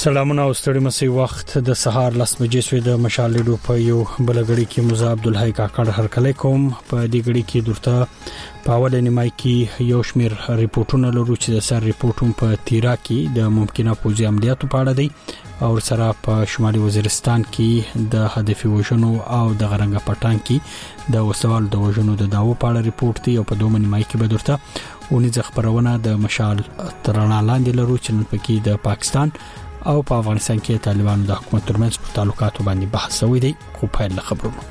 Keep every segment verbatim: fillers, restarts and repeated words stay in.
سلامونه او ستړي مسي وخت د سهار لس بجې سوی د مشال لیدو په یو بلګړی کې موسی عبدالحی کاکړ هرکلی کوم په دې غړي کې درته په اول نیمای کې یو شمیر ریپورتونه لرو چې د سر ریپورتوم په تیرا کې د ممکنه پوځي عملیاتو په اړه دی او سره په شمالي وزیرستان کې د هدفي وژنو او د غرنګ پټان کې د وسوال د وژنو د داو په اړه ریپورت دی او په دوه نیمای کې به درته ونې خبرونه د مشال ترانه لاندې لرو چې نن پکې د پاکستان او په افغانستان کې طالبانو د حکومت ترمنځ په تعلقاتو باندې بحث شوی دی خو په اړه خبرونه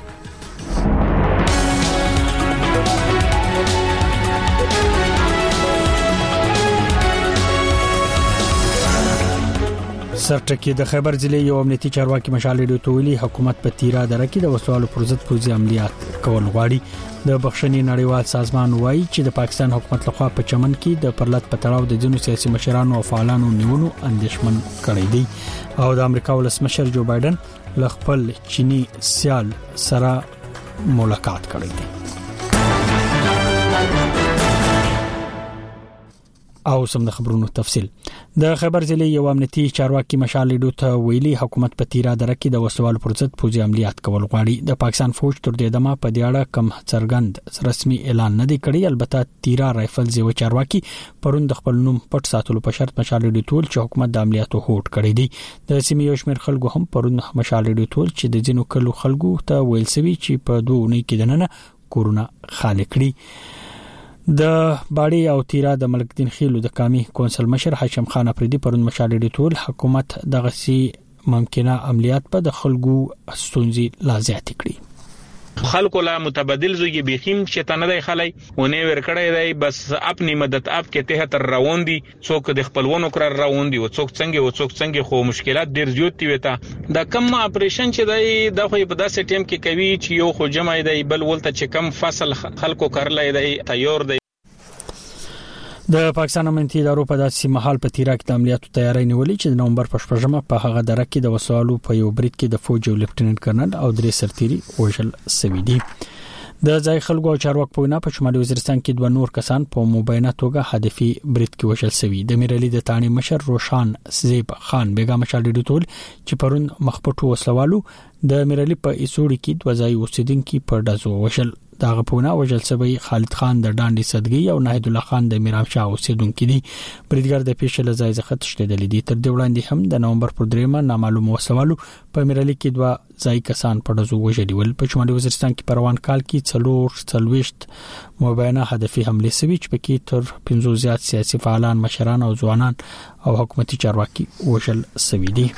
سرټکی د خیبر ضلع یو امنیتي چارواکي مشال لیدو تولی حکومت په تیرا دره کې د وسوالو پر ضد پوځي عملیات کول غواړي د بخښنې نړیوال سازمان وایي چې د پاکستان حکومت لخوا په چمن کې د پرلط په تړاو د جنو سیاسي مشرانو او فعالانو نیونو اندیشمن کړی دی او د امریکا ولسمشر جو بایدن ل خپل چینی سیال سره ملاقات کړی دی او سم د خبرونو تفصيل د خیبر ضلع یو امنیتي چارواکي مشال لیدو ته ویلي حکومت په تیرا دره کې د وسوالو پر ضد پوځي عملیات کول غواړي د پاکستان فوج تر دې دمه په دې اړه کم څرګند رسمي اعلان نه دی کړی البته تیرا رایفلز یو چارواکي پرون د خپل نوم پټ ساتلو په شرط مشال لیدو ټول چې حکومت د عملیاتو هوټ کړی دی د سیمې یو شمېر خلکو هم پرون مشال لیدو ټول چې د جنو کلو خلکو ته ویل سوي چې په دوه اونۍ کې دننه کورونا خالق کړي د باړي او تیرا د ملک دین خیلو د کامی کونسل مشر هاشم خان افریدي پرون مشال لیدو ټول حکومت دغه سي ممکنه عملیات په د خلکو ستونزې لا زیات کړي خلکو لا متبادل زوږي بخیم شیطان دی خلای ونه ور کړی دی بس خپل مدد اپ کې ته تر روان دي څوک د خپلونو کړ روان دي او څوک څنګه او څوک څنګه خو مشکلات ډیر زیات دي وته دا کم اپریشن چې دی د خو په داسې ټیم کې کوي چې یو خو جمع دی بل ولته چې کم فصل خلکو کړلای دی تیار دی د پاکستان امنیتي ادارو په داسې محل په تیرا کې د عملیاتو تیاری نیولې چې د نومبر په شپږمه په هغه دره کې د وسوالو په یو برید کې د فوج او لیفټیننټ کرنل او درې سرتيري وژل شوي دي د ځای خلکو او چارواکو په وینا په شمالي وزیرستان کې دوه نور کسان په مبینه توګه هدفي برید کې وژل شوي د میرالي د تانی مشر روشان زیب خان بیگا مشال لیدو ټول چې پرون مخپټو وسوالو د میرالي په ایسوړي کې دوه ځای اوسیدونکو په دازو وژل داغه پونه وجل سبي خالد خان د ډانډي صدګي او ناهید الله خان د میرام شاه اوسیدونکو دي بریدګر د پیښې لزای ځخه تشتیدل دي تر دې وړاندې هم د نومبر پر دریمه نامعلوم وسوالو په میرالي کې دوه ځای کسان په دزو وژلي ول په شمالي وزیرستان کې پروان کال کې څلور څلويشت مبینه هدفي حمله سوي چې پکې تر پنځو زیات سیاسي فعالان مشران او ځوانان او حکومتي چارواکي وژل شوي دي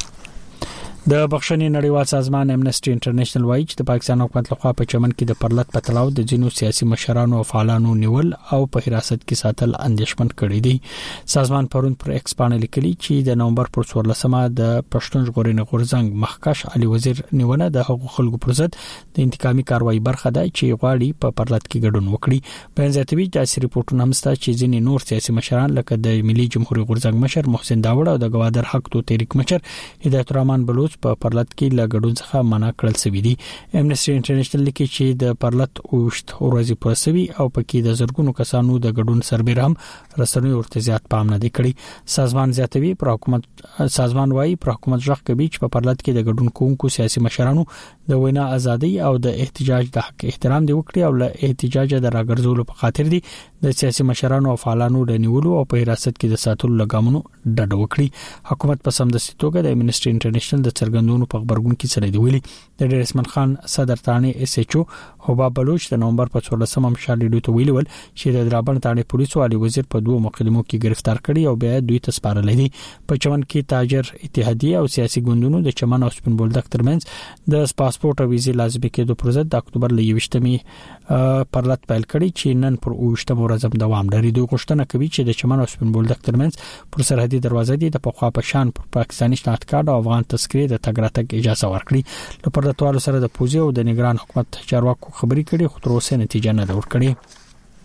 د بخښنې نړیوال سازمان امنیسټي انټرنیشنل وایي چې د پاکستان حکومت لخوا په چمن کې د پرلط په تلاو د جنو سیاسي مشرانو او فعالانو نیول او په حراست کې ساتل اندیشمن کړی دی سازمان پرون پر ایکس باندې لیکلي چې د نومبر پر څوارلسمه د پښتون ژغورنې غورځنګ مخکښ علي وزیر نیونه د حقوق خلکو پر ضد د انتقامي کاروایی برخه ده چې غواړي په پرلط کې ګډون وکړي په ځاتوي د ریپورتونو هم ستا چې ځینې نور سیاسي مشران لکه د ملي جمهوریت غورځنګ مشر محسن داوړ او د گوادر حق تو تحریک مشر هدایت الرحمن بلوچ په پرلط کې لګډون څخه منع کړل شوی دی امنیسټي انټرنیشنل لیکي چې د پرلط اوشت ورځې پرسوي او پکې د زرګونو کسانو د ګډون سربېره هم رسنوي ورته زیات پام نه دی کړی سازمان زیاتوي پر حکومت سازمان وايي پر حکومت ځخ کوي چې په پرلط کې د ګډون کوونکو سیاسي مشرانو د وینا ازادي او د احتجاج د حق احترام دی وکړي او له احتجاج د راګرځولو په خاطر دی د سیاسي مشرانو او فعالانو د نیولو او په حراست کې د ساتلو لګامونو ډډ وکړي حکومت په سمدستي توګه د امنیسټي انټرنیشنل د څرګندونو په خبرګون کې سره دی ویلي د ډیر اسمن خان صدر تانی اس ایچ او حباب بلوچ د نومبر په څوارلسمه مشال لیدو ته ویلي ول چې د درابن تانی پولیسو علي وزیر په دوه مقدمو کې گرفتار کړي او بیا دوی ته سپارل دي په چمن کې تاجر اتحادیه او سیاسي ګوندونو د چمن او سپین بولدک ترمنځ د پاسپورت او ویزې لازمي کېدو پر ضد د اکتوبر ل یوشتمې پرلط پیل کړي چې نن پر اوشتمه ورځ دوام لري دوی غوښتنه کوي چې د چمن او سپین بولدک ترمنځ پر سرحدي دروازه دي د پخوا په شان پر پاکستاني شناخت کارت او افغان تذکرې د تګ راتګ اجازه ورکړي لپاره د توالو سره د پوزي او د نگران حکومت چارواکو خبري کړي خو تر اوسه نتیجه نه ورکړي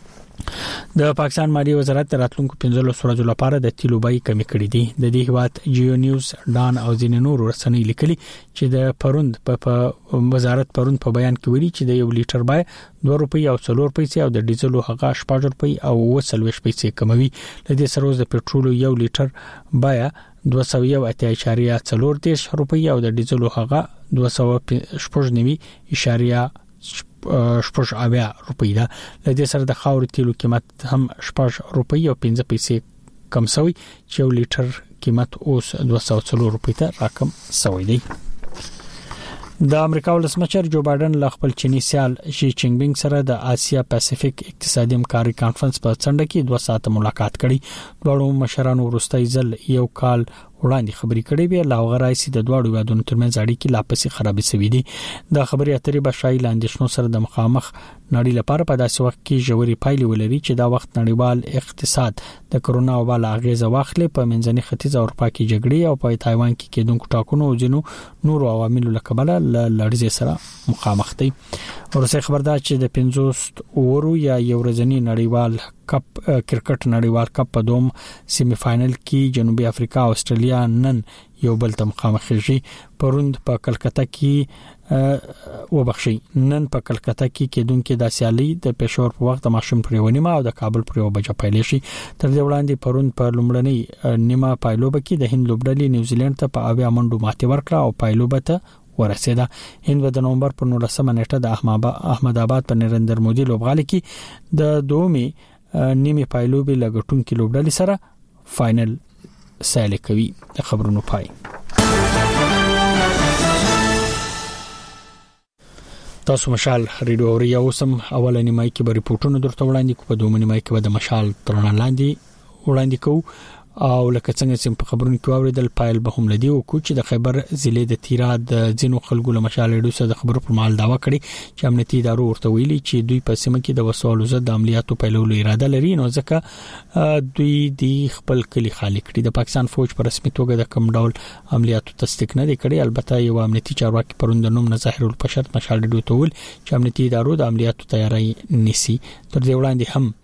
د پاکستان مالی وزارت راتلونکو پنځلس ورځو لپاره د تیلو بیې کمی کړې دي د دې هواد جیو نیوز ډان او ځینې نور رسنۍ لیکلي چې د پروند په وزارت پروند په بیان کې ویلي چې د یو لیټر بیه دوه روپۍ او څلور پیسې او د ډیزلو هغه شپږ روپۍ او اوه څلوېښت پیسې کموي د دې سره د پټرولو یو لیټر بیه دوه سوه یو اعشاریه څلور دېرش روپۍ او د ډیزلو هغه دوه سوه شپږ نوي اعشاریه شپږ اویا روپۍ ده. د دې سره د خاور تیلو قیمت هم شپږ روپۍ او پنځه پیسې کم شوی چې یو لیټر قیمت اوس دوه سوه څلور روپۍ ته راکم شوی دی. د امریکا ولسمشر جو بایدن له خپل چینی سیال شي چینګ پینګ سره د آسیا پاسفیک اقتصادي همکاري کانفرنس په څنډه کې دوه ساعته ملاقات کړي. دوه مشرانو وروستي ځل یو کال وړاندې خبرې کړې وې، لا غرايسي د دوه هیوادونو ترمنځ اړیکې لا پسې خرابې شوې دي. د خبرې اترې بشای لاندېشنو سره د مخامخ نړۍ لپاره په داسې وخت کې جوړې پایلې ولري چې دا وخت نړیوال اقتصاد د کرونا وبا له اغیزه واخلې. په منځني ختیځ او اروپا کې جګړې او په تایوان کې کېدونکو ټاکنو او ځینو نور عواملو له کبله لړزې سره مخامخ دي. ورسې خبردار چې د پنځوس اورو یا یو ورځنی نړیوال کپ کرکټ نړیوال کپ په دوم سیمی فائنل کې جنوبي افریقا او استرالیا نن یو بل ته مخامخ شي. پروند په کلکته کې وبخشي نن په کلکته کې کېدونکو د سیالي د پېښور په وخت د ماشوم پریونیما او د کابل پریو بجا پیلې شي. تر دې وړاندې پروند په لومړنۍ نیمه پایلوب کې د هند لوبډلې نیوزیلند ته په اویا منډو ماتې ورکړه او پایلوب ته ورسېده. هند د نومبر په نولسمه نیټه د احمد آباد په نریندر مودي لوبغالي کې د دومي نیمه پایلوب لګټون کې لوبډلې سره فائنل سیالي کوي. خبرونو پای تاسو مشال ریډیو اوریا اوسم اولنی مای کې به ریپورتونه درته وړاندې کوو، په دومنی مای کې به د مشال ترونه لاندې وړاندې کوو او لکه څنګه چې په خبرونو کې اوریدل پایل به هم لدی او کو چې د خیبر ضلع د تیرا د ځینو خلکو له مشال ریډیو سره د خبرو پر مال داوا کړي چې امنیتي ادارو ورته ویلي چې دوی په سیمه کې د وسوالو زد عملیاتو پیلولو اراده لري، نو ځکه دوی د خپل کلی خالی کړي. د پاکستان فوج پر رسمي توګه د کم ډول عملیاتو تصدیق نه کړي. البته یو امنیتي چارواکي پروندنوم نظاهر البشر مشال ریډیو ته ویل چې امنیتي ادارو د عملیاتو تیاری نیسي. تر دې وړاندې هم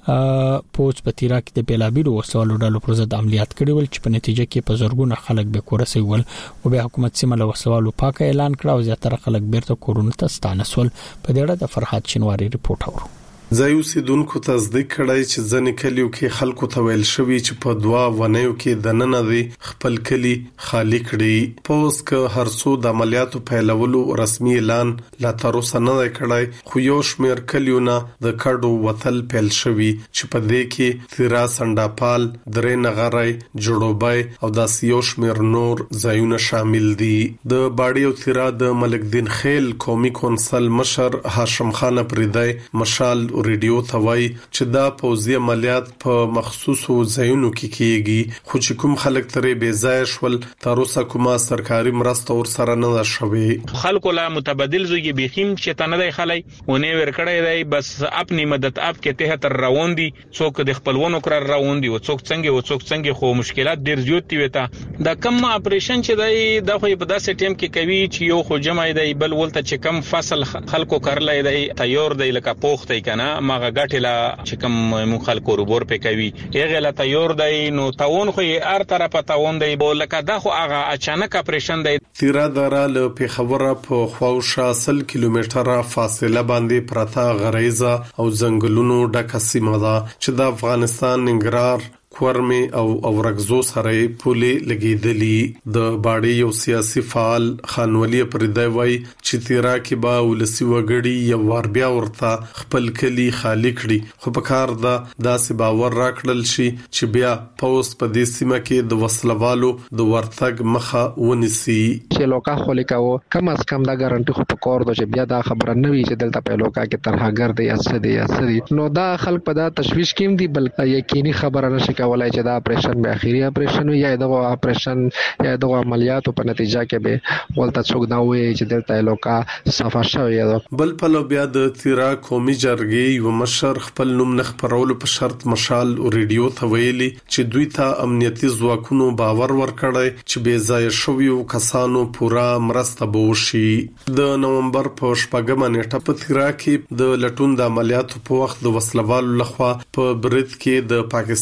پوز په تیرا کې د بیلابیلو وسوالو ډلو پر ضد عملیات کړي ول چې په نتیجه کې په زورګونه خلک به کور سیول او به حکومت سیمه له وسوالو پاک اعلان کړ او زیاتره خلک بیرته کورونه ته ستانه سول. په دې اړه د فرحات شینواری ریپورت اورو. ځایو سیدونکو تصدیق کړای چې ځنې کلیو کې خلکو ته ویل شوی چې په دوا ونیو کې د نن دی خپل کلی خالی کړي. پوس که هرڅو د عملیاتو پیلولو رسمي اعلان لا تر اوسه نه کړای، خو یو شمیر کلیونه د کډو وتل پیل شوی چې په دې کې تیرا سنداپال، درې نغرای، جوړوبای او د یو شمیر نور ځایونه شامل دي. د باډي او تیرا د ملک دین خیل قومي کونسل مشر هاشم خان پریدای مشال ریډیو ته وایي چې دا پوځي عملیات په مخصوصو ځایونو کې کیږي، خو چې کوم خلک ترې بې ځای شول تر اوسه کومه سرکاري مرسته ورسره نه ده شوې. خلکو لا متبادل زوی بخیم چې تنه دی خلای ونه ورکړی دی، بس خپل مدد اپ کې ته تر روان دي، څوک د خپلونو کړ روان دي او څوک څنګه او څوک څنګه، خو مشکلات ډیر زیات دي. وته دا کم اپریشن چې دی د خو په داسې ټیم کې کوي چې یو خو جمع دی بل ولته چې کم فصل خلکو کړلای دی تیار دی لکه پوښتې کنه ماغه غټلا چې کوم مون خلکو روبور په کوي هغه لا تیار دی نو تاون خو یې ار طرفه تاون دی لکه دا خو هغه اچانک اپریشن دی. تیرا دره له پیښور په خواوشا سل کیلومتره فاصله باندې پرتا غریزه او ځنګلونو ډکه سیمه ده چې د افغانستان ننګرهار کورمه او اورغزو سره پولې لګیدلې. د باډي یو سیاسي فعال خانولي پردای وای چې تیرا کې با ولسی وګړي یو ور بیا ورته خپل کلی خالی کړي، خو په کار دا داسې باور راکړل شي چې بیا پوس په دې سیمه کې د وسلوالو د ورتګ مخه ونیسي. چې لوکا خلیکاو کم از کم دا ګارانټي خو په کور د چې بیا دا خبره نه وي چې دلته په لوکا کې ترهاګر دی اسدي اسدي نو دا خلک په دا تشويش کې دي، بلکې یقیني خبره نشي کولای چې دا اپریشن به اخیری اپریشن وي یا دغه اپریشن یا دغه عملیاتو په نتیجه کې به ولته څوک دا وایي چې دلته لوکا صفه شوی دی. بل په لو بیا د تیرا قومي جرګې یو مشر خپل نوم نه خبرولو په شرط مشال ریډیو ته ویلي چې دوی ته امنیتي ځواکونو باور ورکړی چې بې ځای شویو کسانو پورا مرسته به وشي. د نومبر په شپږمه نیټه په تیرا کې د لټون د عملیاتو په وخت د وسلوالو لخوا په برید کې د پاکستان د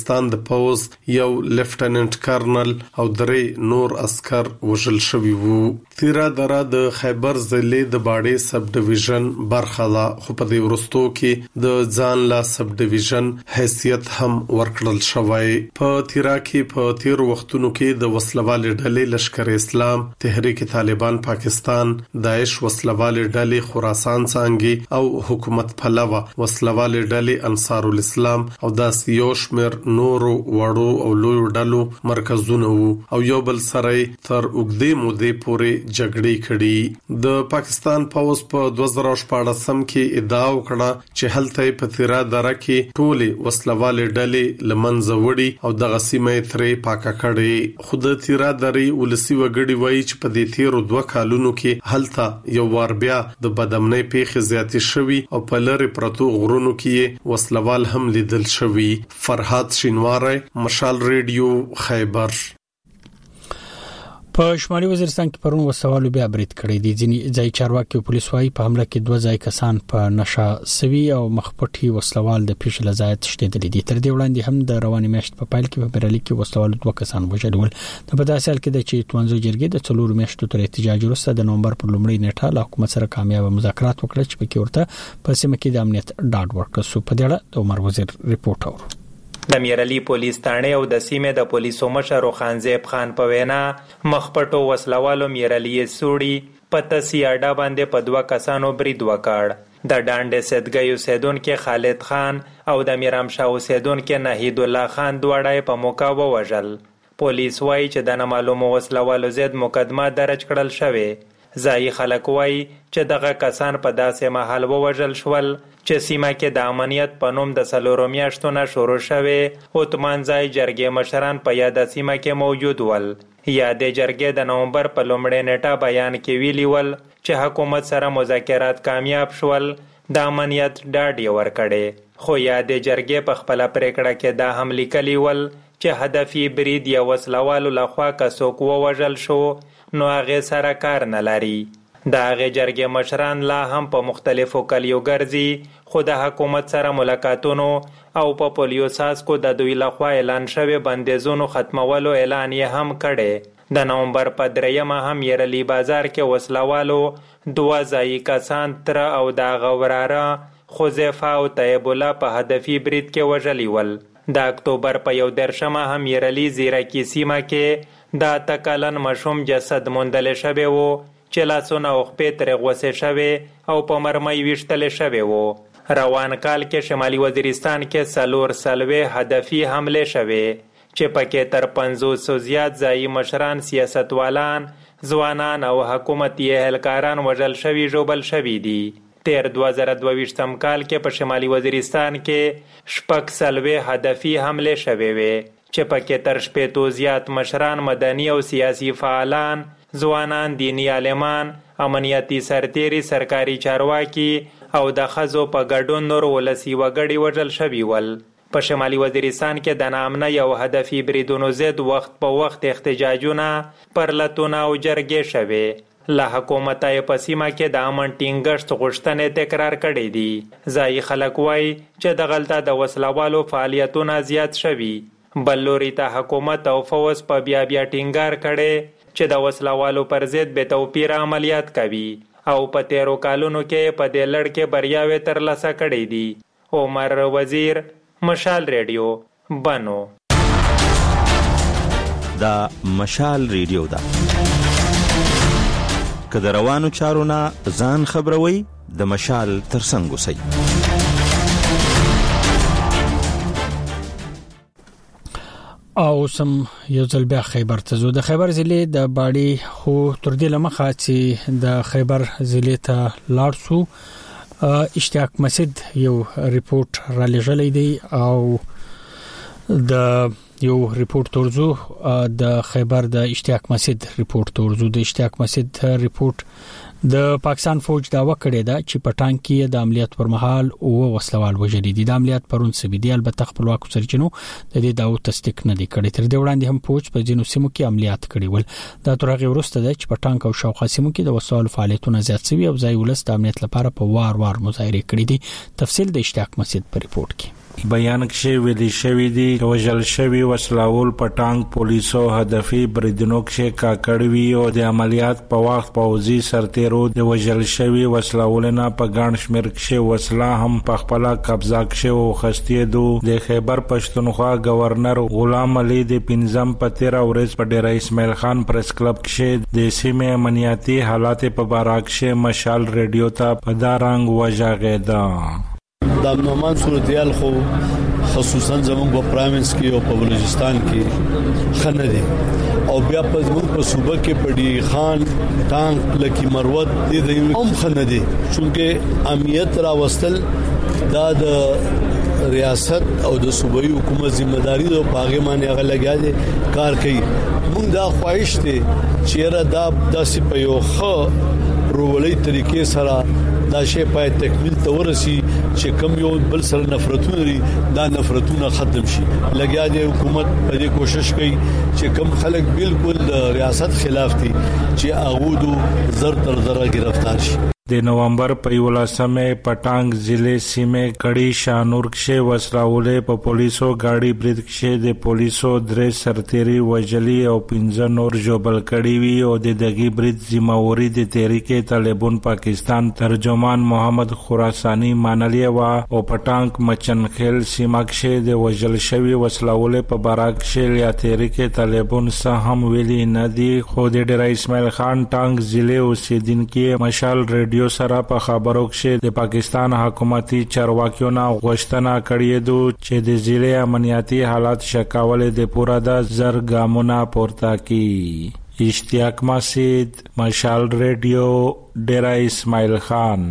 پوز یو لیفټننټ کرنل او درې نور عسكر وژل شوي وو. تیرا دره د خیبر ضلع د باډي سب ډیویژن برخه ده، خو په دې ورستو کې د ځان لا سب ډیویژن حیثیت هم ورکړل شوی. په تیرا کې په تیر وختونو کې د وسلوالې ډلې لشکر اسلام، تحریک طالبان پاکستان، داعش وسلوالې ډلې خراسان څنګه او حکومت پلوه وسلوالې ډلې انصار الاسلام او داس یو شمیر نورو وړو او لوی ډلو مرکزونه وو او یو بل سره تر اوږدې مودې پورې جګړې کړې. د پاکستان پوز په دوه زره شپاړسم کې ادعا وکړه چې هلته په تیرا دره کې ټولې وسلوالې ډلې لمنځه وړي او دغه سیمه ترې پاکه کړې. خو د تیرا درې ولسی وګړي وایي چې په دې تیرو دوه کالونو کې هلته یو وار بیا د بدامنۍ پیښې زیاتې شوي او په لری پرتو غرونو کې وسلوال هم لیدل شوي. فرحات شینواری، مشال ریډیو، خیبر. په شمالي وزیرستان کې پرون وسوالو بیا برید کړی دي. ځینې ځای چارواکي او پولیس وايي په حمله کې دوه ځای کسان په نشه سوي او مخپټي وسلوال د پیښې لزایت شتېدل دي. تر دې وړاندې هم د رواني میاشت په پایل کې په برالي کې وسلوال دوه کسان وژل ول. د بداسل کې د چې توانځو جرګې د څلور میاشتو تر احتجاج وروسته د نومبر پر لومړۍ نیټه له حکومت سره کامیاب مذاکرات وکړل چې پکې ورته په سیمه کې د امنیت ډاډ ورکړ سو. په دې اړه د عمر وزیر ریپورت اورو. د میرعلی پولیس تانه او د سیمې د پولیسو مشر خانزیب خان په وینا مخپټو وسلوالو میرعلی سوړي په تسیاډا باندې په دوه کسانو برید وکړ. د ډانډ سیدګي اوسیدونکو خالد خان او د میرام شاه اوسیدونکو نهید الله خان دواړه په موقع ووژل. پولیس وايي چې د نامعلومو وسلوالو ضد مقدمه درج کړل شوې. ځایي خلک وايي چې دغه کسان په داسې مهال ووژل شول چې سیمه کې د امنیت په نوم د څلورو میاشتو نه شروع شوې او تمانځای جرګې مشران په یاد سیمه کې موجود ول. یادې جرګې د نومبر په لومړۍ نیټه بیان کې ویلي ول چې حکومت سره مذاکرات کامیاب شول، د امنیت ډاډ یې ورکړی. خو یادې جرګې په خپل پریکړه کې دا هم لیکلي ول چې هدفي برید یا وسلوالو لخوا که څوک ووژل شو نو هغه سره کار نه لري. د هغه جرګې مشران لا هم په مختلفو کلیو ګرځي، خو د حکومت سره ملاقاتونو او په پولیو ساسکو د دوی لخوا اعلان شوی بندیزونو ختمولو اعلان یې هم کړی. د نومبر په دریمه هم یرلی بازار کې وسلوالو دوه ځایي کسان تر او د غوراره خوزیفه او طیب الله په هدفي برید کې وژلي ول. د اکتوبر په یو درشمه هم یرلی زیرکی سیمه کې د تکلن مشوم جسد موندل شوی وو چې لاسونه او خپې ترې غوڅې شوې او په مرمۍ ویشتل شوی وو. روان کال کې شمالي وزیرستان کې څلور څلوېښت هدفي حملې شوې چې پکې تر پنځوسو زیات ځایي مشران، سیاستوالان، ځوانان او حکومتي اهلکاران وژل شوي ژوبل شوي دي. تیر دوه زره دوه ویشتم کال کې په شمالي وزیرستان کې شپږ څلوېښت هدفي حملې شوې وې چې پکې تر شپېتو زیات مشران، مدني او سیاسي فعالان، ځوانان، دینی عالمان، امنیتي سرتیري، سرکاري چارواکي او د ښځو په ګډون نور ولسي وګړي وژل شوي ول. په شمالي وزیرستان کې د ناامنۍ او هدفي بریدونو ضد وخت په وخت احتجاجونه، پرلتونه او جرګې شوې. له حکومته یې په سیمه کې د امن ټینګښت غوښتنې تکرار کړې دي. ځایي خلک وایي چې دغلته د وسلوالو فعالیتونه زیات شوي. بل لوري ته حکومت او فوز په بیا بیا ټینګار کړي چې د وسلوالو پر ضد بې توپیره عملیات کوي او په تیرو کالونو کې په دې لړ کې بریاوې ترلاسه کړې دي. عمر وزیر، مشال ریډیو، بنو. دا مشال ریډیو ده. که د روانو چارو نه ځان خبروي، د مشال ترڅنګ اوسئ. او سم یو ځل بیا خیبر ته زو. د خیبر ضلع د باډي خو تر دې لمخه چې د خیبر ضلع ته لاړ سو، اشتیاق مسجد یو ریپورت را لېږلی دی او د یو ریپورت ترزو د خیبر د اشتیاق مسجد ریپورت ترزو. د اشتیاق مسجد ریپورت د پاکستان فوج داوا کړی دا چې پټان کې د عملیات پر مهال او وسلوال وژلي دي. د عملیات پرون سوي دي، البته خپلواکو سرچینو د دې داو تصدیق نه دی کړی. تر دې وړاندې هم فوج په ځینو سیمو کې عملیات کړي ول. دا تر هغه وروسته ده چې پټان او شاوخوا سیمو کې د وسلوال فعالیتونه زیات شوي او ځای ولست د امنیت لپاره په وار وار مظاهره کړي دي. تفصیل د اشتیاق مسجد په ریپورت کې. بیان کې ویلي شوی دی وژل شوی وسلاول پټانګ پولیسو هدفي بریدونو کې کاکړوي او د عملیات په وخت پوځي سرتیرو د وژل شوی وسلاولنا په ګڼ شمېر کې وسلا هم په خپل قبضه کې او خستې دو د خیبر پښتونخوا گورنر غلام علي د پنځم په تیر ورځ په ډیر اسماعیل خان پریس کلب کې د سیمه امنیتي حالات په باره کې مشال ریډیو ته په دارنګ وژغېدا. د امنومان صورتحال خو خصوصا زموږ په پرامنس کې او په بلوچستان کې خنه دي او بیا په زموږ په صوبه کې پړي خان ټانک لکی مروت دي هم خنه دي چونکه امنیت راوستل دا د ریاست او د صوبایي حکومت ذمہ داری او باغې باندې هغه لګیا دي کار کوي. موږ دا خواهش دي چې را دا داسې په یو ښه رولي طریقې سره دا شی پای تکمیل ته ورسی چې کم یو بل سره نفرتونه لري دا نفرتونه ختم شي. لګیا دی حکومت په دې کوشش کوي چې کم خلک بالکل د ریاست خلاف دي چې هغه دو زر تر زر گرفتار شي. د نومبر په یولسمه پټانګ ضلع سیمه کړي شانور کې وسراولې په پولیسو گاډي برید کې د پولیسو درې سرتيري وجلي او پنځه نور جوبل کړي وي او د دغه برید ذمہواری د تحریک طالبان پاکستان ترجمان محمد خراسانی مانلی وا او پټانګ مچنخیل سیمه کې د وجل شوی وسراولې په باراک کې یا تحریک طالبان سره هم ویلي نه دي. خو د ډیر اسماعیل خان ټانګ ضلع اوسیدونکو مشال ریډیو یو سره په خبرو کې د پاکستان حکومتي چارواکیو نه غوښتنه کړې ده چې د ضلع امنیتي حالات شکاول د پورا د زرګامونه پورته کړي. اشتیاق مسجد مشال ریډیو ډیر اسماعیل خان.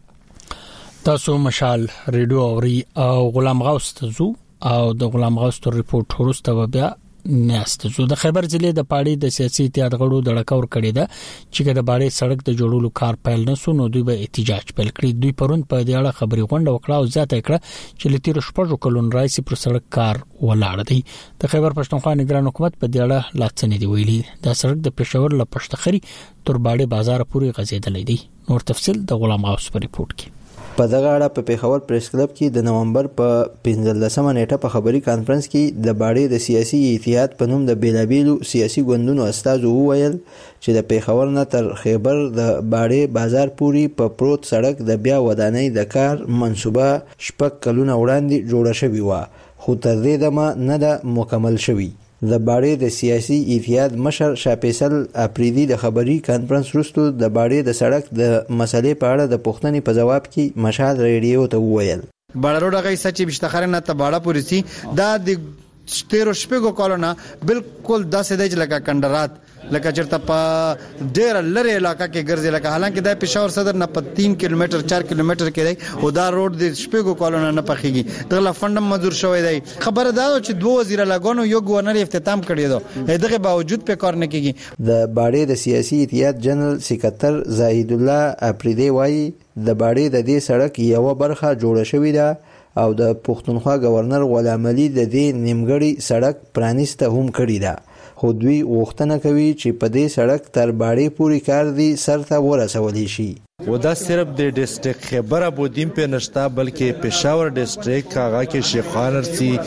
تاسو مشال ریډیو اوري او غلام غوث تزو او د غلام غوث ریپورت ورسته بیا نهست زو د خیبر ضلع د پاړي د سیاسي اتحاد غړو د ډکور کړي ده چې د باړي سړک د جوړولو کار پیل نه سو نو دوی به احتجاج پیل کړي. دوی پرون په دې اړه خبري غونډه وکړه او ځاته کړه چې لتیر شپږ کلون راځي پر سړک کار ولاړ دی. د خیبر پښتونخوا نگران حکومت په دې اړه لاڅنې دی ویلي دا سړک د پېښور له پښتخري تر باړي بازار پورې غځېدلې دی. نور تفصيل د غلام غوث په ریپورت کې. په دغه اړه په پیښور پریس کلب کې د نومبر په پنځلسمه نیټه په خبري کانفرنس کې د باړې د سیاسي اتحاد په نوم د بیلابیلو سیاسي ګوندونو استازو وویل چې د پیښور نه تر خیبر د باړې بازار پورې په پروت سړک د بیا ودانۍ د کار منصوبه شپږ کلونه وړاندې جوړه شوې و خو تر دې دمه نه ده مکمل شوې. د باړې د سیاسي اتحاد مشر شاپیسل اپریدي د خبري کانفرنس وروسته د باړې د سړک د مسلې په اړه د پوښتنې په جواب کې مشال ریډیو ته وویل باړه روډه غي سچې بشتخره نه ته باړه پوری سي دا د تیرو شپږو کالونه بالکل داسې د لکه کندرات لکه چرته په ډیر لری علاقہ کې ګرځي لکه حالانکه د پېښور صدر نه په تین کیلومتر چار کیلومتر کې دی او دا روډ د شپږو کالونه نه پخېږي دغه فندم منظور شوی دی. خبره دا چې دوه وزیر لاګونو یو گورنر افتتام کړی دی دغه باوجود په کار نه کیږي. د باړې د سیاسي اتحاد جنرال سکرټر زاهد الله اپریدي وایي د باړې د دې سړک یو برخه جوړه شوې ده او د پښتونخوا گورنر غلام علي د دې نیمګړی سړک پرانیسته هم کړی ده خو دوی غوښتنه کوي چې په دې سړک تر باړې پورې کار دی سرته ورسولی شي. و دا صرف د ډیسټریکټ خیبر ابودین په نشتا بلکې پېښور ډیسټریکټ هغه کې شیخ خانر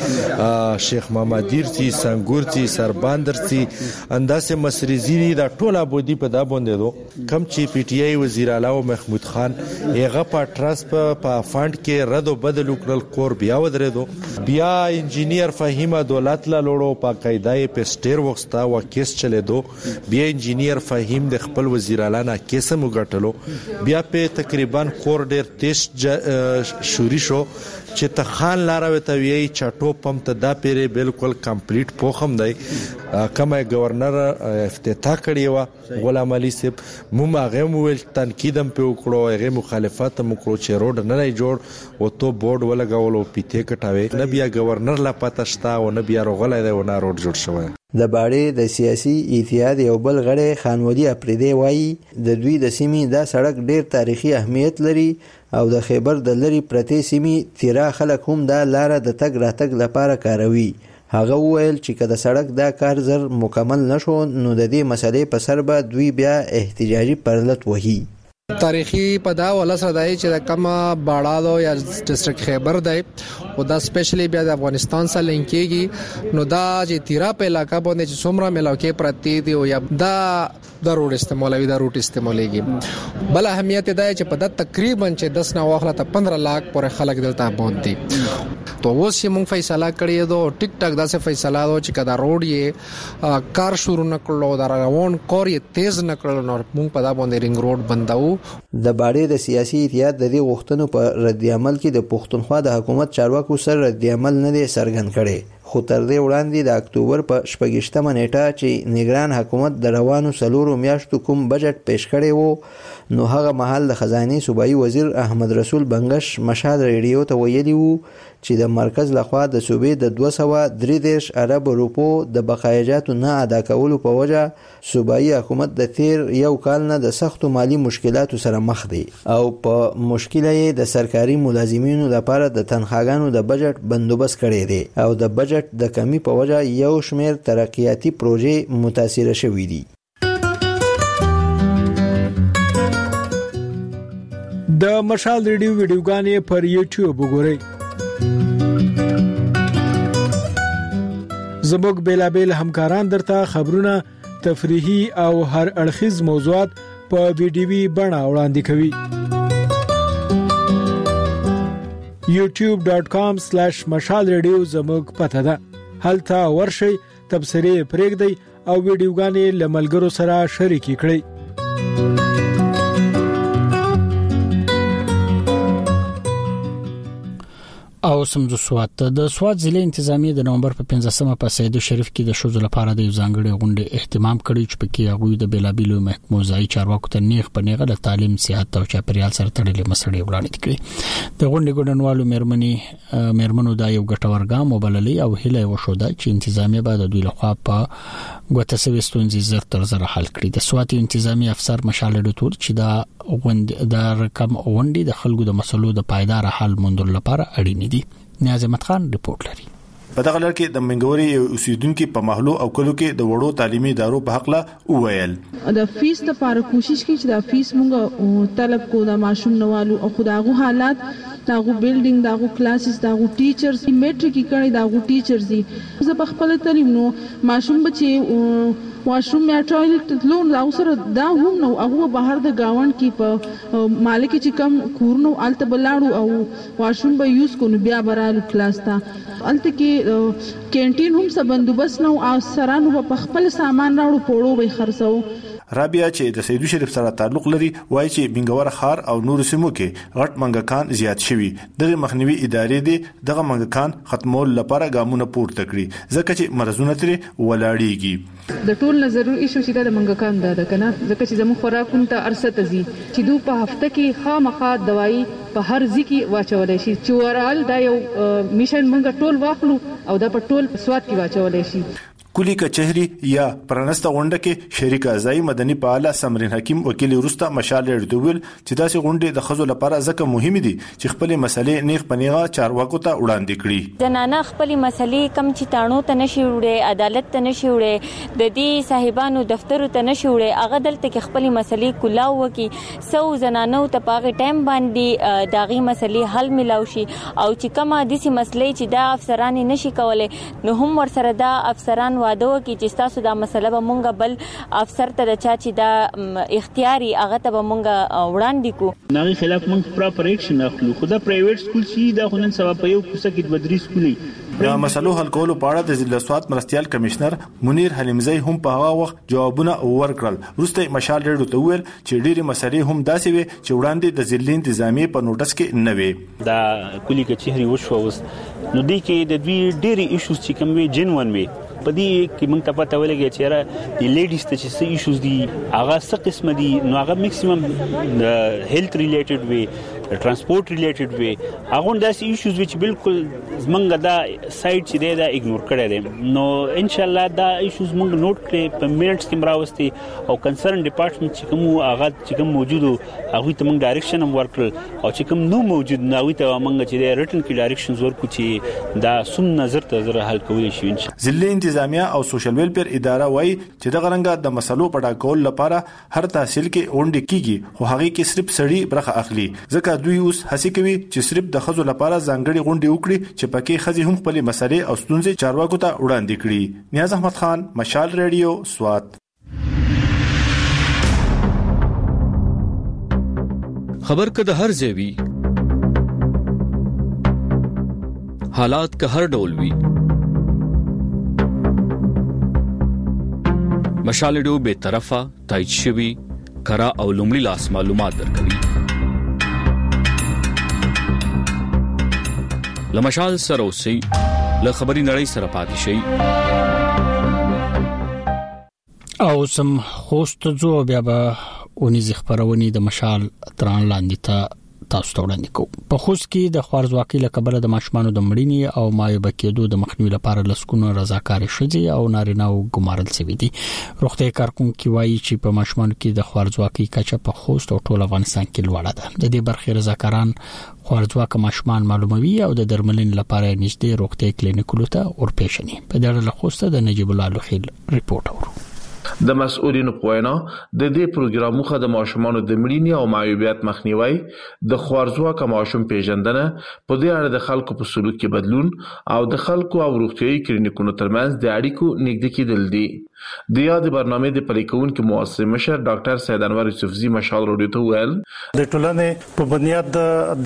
سي شیخ محمدیر سي سنگور سي سرباندر سي انداسه مسریزی دا ټول ابودی په دا باندې دو کم چې پی ټی آی وزیر اعلی محمود خان هغه په ترانس په فاند کې رد او بدل وکړل کور بیا ودرېدو بیا انجینیر فهیم دولت لا لوړو په قاعده په سټیر وخته و کیس چلیدو بیا انجینیر فهیم د خپل وزیر اعلی نه کیسه مګټلو بیا په تقریبا کور ډیر تیز شوري شو چې ته خان لاروي ته وی چټو پم ته دا پیری بالکل کمپلیټ پوخم دی کومه گورنر افتتاح کړی و غلام علي صاحب موږ هغه مول تنقیدم په وکړو هغه مخالفت مکړو چې روډ نه نه جوړ او تو بورډ ولګاولو پیته کټاوي نه بیا گورنر لا پاتشتا او نه بیا رغلای دی او نه روډ جوړ شوی. د باړې د سیاسي اتحاد یو بل غړی خانولي اپریدي وایي د دوی د سیمې دا سړک ډیر تاریخي اهمیت لري او د خیبر د لری پرتې سیمې تیرا خلک هم دا لار د تګ راتګ لپاره کاروي. هغه وویل چې کله سړک دا کار زر مکمل نشو نو د دې مسلې په سر به دوی بیا احتجاجي پرلط وهي. تاریخي پدا ولا سره دای چې کما باړالو یا ډیسټریکټ خیبر دی او دا سپیشلی بیا د افغانستان سره لینکېږي نو دا چې تیرا په علاقہ باندې چې څومره ملاقات پرتی دی او یا دا د روډ استعمالوي د روټ استعمالېږي بل اهمیت دا چې په د تقریبا چې دس نه واخله ته پندرہ لاکھ پورې خلک دلته باندې دي تو اوس یې مونږ فیصله کړی دی ټیک ټاک دا څه فیصله دا چې کدا روډ یې کار شروع نکړلو دا روان کور یې تیز نکړل نو مونږ په دا باندې رینګ روډ بنداو د باډې د سیاسي اتحاد د دې غوښتنو په رد عمل کې د پښتونخوا د حکومت چارواکو سره رد عمل نه دی څرګند کړي خو تر دې وړاندې د اکتوبر په شپږشتمه نیټه چې نگران حکومت د روانو سلورو میاشتو کوم بجټ پیش کړی وو نو هغه مهال د خزانه صوبایي وزیر احمد رسول بنگش مشهد ریډیو ته ویلي وو چې د مرکز لخوا د صوبې د دوه سوه درې دېرش ارب روپو د بقایجاتو نه ادا کولو په وجه صوبایي حکومت د تیر یو کال نه د سختو مالی مشکلاتو سره مخ دی او په مشکل یې د سرکاري ملازمینو لپاره د تنخواګانو د بجټ بندوبست کړی دی او د بجټ د کمی په وجه یو شمېر ترقیاتي پروژې متاثر شوي دي. د مشال ریډیو ویډیوګانې پر یوټیوب وګورئ. زموږ بیلابیل همکاران درته خبرونه تفریحي او هر اړخیز موضوعات په ویډیوي بڼه وړاندې کوي. یوټیوب ډاٹ کام سلیش مشال ریډیو زموږ پته ده. هلته ورشئ، تبصرې پرېږدئ او ویډیوګانې له ملګرو سره شریکې کړئ. او سمجو سوات د سوات ضلع انتظامیه د نومبر په پنځمه په سید شریف کې د شوزو لپاره د ځانګړي غونډې اهتمام کړی چې پکې هغه د بیلابیلو محکمو ځای چارواکو ته نیغ په نیغه د تعلیم، صحت او چاپیریال سره تړلې مسلې وړاندې کړې. د غونډې ګډونوالو مېرمنې مېرمنو دا یو ګټور ګام وبللې او هیله وشوده چې انتظامیه به د دوی لخوا په ګوته سوي ستونزې زر تر زر حل کړي. د سوات انتظامی افسر مشال ډوتور چې دا غونډې د رقم غونډې د خلکو د مسلو د پایدار حل موندلو لپاره اړین دي. نیاز احمد خان رپورټ لري. په دغه لړ کې د منګوري اوسیدونکو په محلو او کلو کې د وړو تعلیمي ادارو په حق لا وویل د فیس لپاره کوشش کوي چې د فیس مونږ طلب کو د ماشوم نوالو او خداغو حالات داغو بیلډینګ داغو کلاسز داغو ټیچرز میټریک کړي داغو ټیچرز دي زه په خپل تعلیم نو ماشوم بچي واشروم یا ټوایلټ لون دا اوسره دا هم نو هغه بهر د گاوند کې په مالک چې کم کورنو الته بلاړو او واشروم به یوز کو نو بیا برالو کلاس تا الته کې کینټین هم څه بندوبست نو او سرانو په خپل سامان راوړو پوړو به خرڅو. رابعه چې د سیدو شریف سره تعلق لري وایي چې بنګور خار او نور سیمو کې غټ منګکان زیات شوي. دغه مخنیوي ادارې دي دغه منګکان ختمول لپاره ګامونه پورته کړي ځکه چې مرزونه ترې ولاړېږي. د ټول نظر ایشو چې د منګکان دا کنه ځکه چې زموږ خوراکونه ته ارسه تزي چې دوی په هفته کې خامخا دوايي په هر ځکه واچولای شي چې ورال دا یو میشن منګ ټول واخلو او دا په ټول سواد کې واچولای شي. کلی کچهری یا پرانسته غونډه کې شریک ځای مدني فعال سمرین حکیم وکیل ورسته مشال ډوبل چې داسې غونډې د خزو لپاره ځکه مهمه دي چې خپل مسلې نیغ پنیغه چارواکو ته وړاندې کړي. زنانه خپل مسلې کم چې تانو ته نشي وړي، عدالت ته نشي وړي، د دې صاحبانو دفتر ته نشي وړي، هغه دلته کې خپل مسلې کلاو وکي سو زنانو ته پاغه ټایم باندې داغي مسلې حل ملاوي شي او چې کومه د سي مسلې چې دا افسران نشي کولای نو هم ورسره دا افسران واده وکي چې تاسو دا مسله به مونږ بل افسر ته چا چې دا اختیاري هغه ته به مونږ وړاندې کو. ناغي خلاف مونږ پراپر اکشن اخلو. خو دا پرایویټ سکول شي دا خونن سبا په یو کوڅه کې د بدري سکولي د مسلو حل کولو په اړه د ضلع سوات مرستيال کمشنر منیر حلیمزی هم په هغه وخت جوابونه ورکړل. وروسته مشال ډېر ته ویل چې ډېری مسلې هم داسې وي چې وړاندې د ضلع انتظامی په نوټس کې نه وي. دا کلی کچهری وشو اوس نو دی کې د دوی ډېری ایشوز چې کوم وي جنون وي په دې کې موږ ته پته ولګي چې را د لیډیز ته چې څه ایشوز دي هغه څه قسم دي نو هغه میکسیمم د هیلث ریلیټډ وي، ترانسپورت ریلیټډ وي، هغه داسې ایشوز وي چې بالکل زمونږ دا سایډ چې دی دا اګنور کړی دی. نو ان شاء الله دا ایشوز موږ نوٹ کړي په منټس کې مراوستي او کنسرن ډپارټمنټ چې کوم هغه چې کوم موجودو هغه ته موږ ډایرکشن هم ورکړل او چې کوم نو موجود نه وي ته موږ چې ریټن کې ډایرکشنز ورکو چې دا سم نظر ته زره حل کوي شي. ضلع انتظامیه او سوشل ویلفیر اداره وایي چې د غرنګ د مسلو پټا کول لپاره هر تحصیل کې اونډه کیږي خو هغه کې صرف سړی برخه اخلي ځکه دوی اوس هڅه کوي چې صرف د خزو لپاره ځانګړي غونډې وکړي چې پکې خزي هم خپل مسلې او ستونزې چارواکو ته وړاندې کړي. نیاز احمد خان، مشال ریډیو، سوات. خبر که د هر ځای وي، حالات که هر ډول وي، مشال ریډیو به طرفه تایید شوی کرا او لومړی لاس معلومات درکوي. لمشال سره اوسئ، له خبري نړۍ سره پاتې شئ. او سم خوست جو بیا به اونیز خبرونی د مشال تران لاندې ته تاسو ته وړاندې کوم. په خوست کې د خوارزواکۍ لکبره د ماشومان د مړینې او مایوب کېدو د مخنیوي لپاره لسکونو رضاکار شوي او نارینه او ګمارل شوي دي. روغتي کارکونکو وایي چې په ماشومان کې د خوارزواکۍ کچه په خوست او ټول افغانستان کې لوړه ده. د دې برخې رضاکاران خوارزواک ماشومان معلوموي او د درملنې لپاره نږدې روغتي کلینیکونو ته ورپېښني. په دې اړه له خوست د نجیب الله لوخیل ریپورت اورو. د مسؤلینو په وینا د دې پروګرام مخه د ماشومانو د مړینې او معیوبیت مخنیوي، د خوارزواک ماشوم پیژندنه، په دې اړه د خلکو په سلوک کې بدلون او د خلکو او روغتيایي کلینیکونو ترمنځ د اړیکو نږدې کېدل دي. د یاد برنامه د پلیکونکو مؤسسه مشر ډاکټر سید انور یوسفزي مشال روډیو ته ویل د ټولنې په بنیاد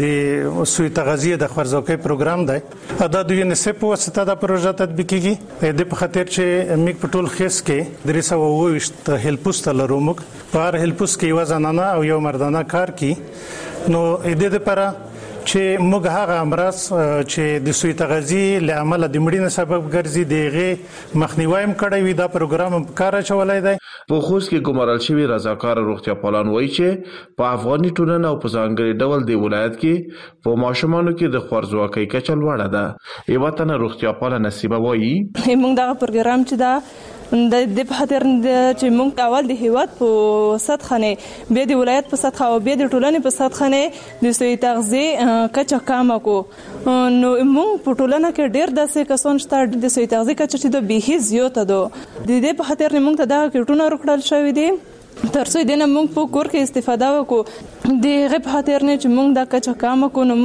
د سوی تغذیه د خوارزواکۍ پروګرام دی. دا د یونیسف په واسطه د پروژه تطبیق کیږي د په خاطر چې میک په ټول خیس کې درې سوه اووه ویشت هیلپوس لرو. موږ په هر هیلپوس کې یو زنانه او یو مردانه کار کوي. نو د دې لپاره چې موږ هغه امراض چې د سوی تغذیه له امله د مړینې سبب ګرځي دغه مخنیوي هم کړی وي. دا پروګرام په کار اچولای دی. په خوست کې ګمارل شوی رضاکار روغتیا پالان وایي چې په افغاني ټولنه او په ځانګړي ډول د ولایت کې په ماشومانو کې د خوارزواکۍ کچه لوړه ده. یو وطن روغتیا پالان نصیبه وایي موږ دا پروګرام چې دا د دې په خاطر چې موږ اول د هیواد په سطح نه به د ولایت په سطح او به د ټولنې په سطح نه د سوی تغذیه کچه کم کو. نو موږ په ټولنه کې ډېر داسې کسان شته د سوی تغذیه کچه چې د به زیاته ده. د دې په خاطر موږ ته دا کټونه ورکړل شوی دي ترڅو دنه موږ په کور کې استفاده وکړو. د غب خاطر نه چې موږ دا کچه کم کو نو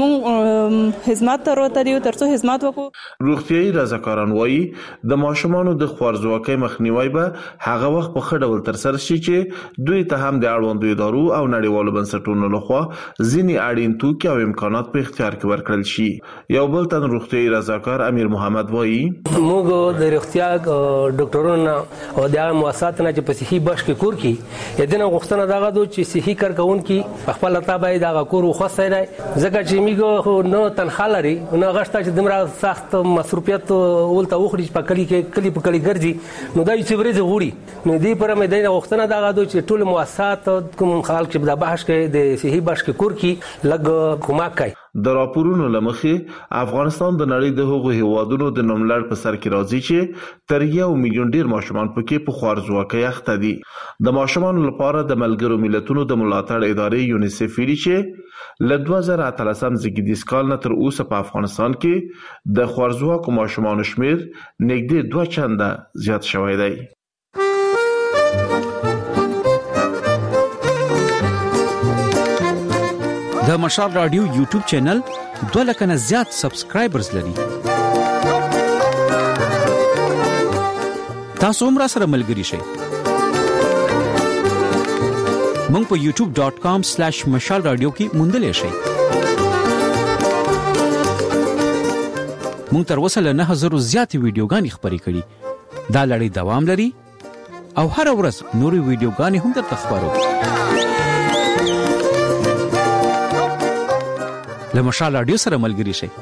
موږ خدمات تر وته ترڅو خدمات وکړو. روغتيایي رضاکاران وایي د ماشومانو د خوارزواکۍ مخنیوي به هغه وخت په خډول تر سره شي چې دوی ته هم د اړوندو ادارو او نړیوالو بنسټونو لخوا ځینی اړین توکي او امکانات په اختیار کې ورکړل شي. یو بل تن روغتيایي رضاکار امیر محمد وایي موږ د روغتیا ډاکټرونو او د مؤسساتو چې په صحي بش کې کور کې یدنه غوښتنه داغه دو چې صحي کارکونکي خپل تابع دغه کور وخصای دی ځکه چې میګو نو تنخوا لري نو غشته چې دمره سخت مصروفیت ولته وخري په کلی کې کلی په کلی ګرځي نو دای چې ورځ غوړي نو دې پر مې د غوښتنه داغه دو چې ټول مؤسسات کوم خلک چې د بحث کې د صحي بش کې کور کې لګ کومک کوي. د راپورونو لمخې افغانستان د نړۍ د هغو هیوادونو د نوملړ په سر کې راځي چې تر یو میلیون ډیر ماشومان پکې په خوارزواکۍ اخته دي. د ماشومانو لپاره د ملګرو ملتونو د ملاتړ ادارې یونیسف ویلي چې له دوه زره اتلسم زیږدیز کال نه تر اوسه په افغانستان کې د خوارزواکو ماشومانو شمیر نږدې دوه چنده زیات شوی دی. د مشال رادیو یوټیوب چینل دوه لک نه زیات سبسکرایبرز لري. تاسو هم را سره ملګری شئ. مونږ په یوټیوب ډاٹ کام سلیش مشال رادیو کې موندلې شئ. مونږ تر اوسه له نه هزار زیات ویډیوګانې خبرې کړي. دا لړۍ دوام لري او هر ورځ نوري ویډیوګانې هم درته خبرو. له مشال رادیو سره ملګری شئ.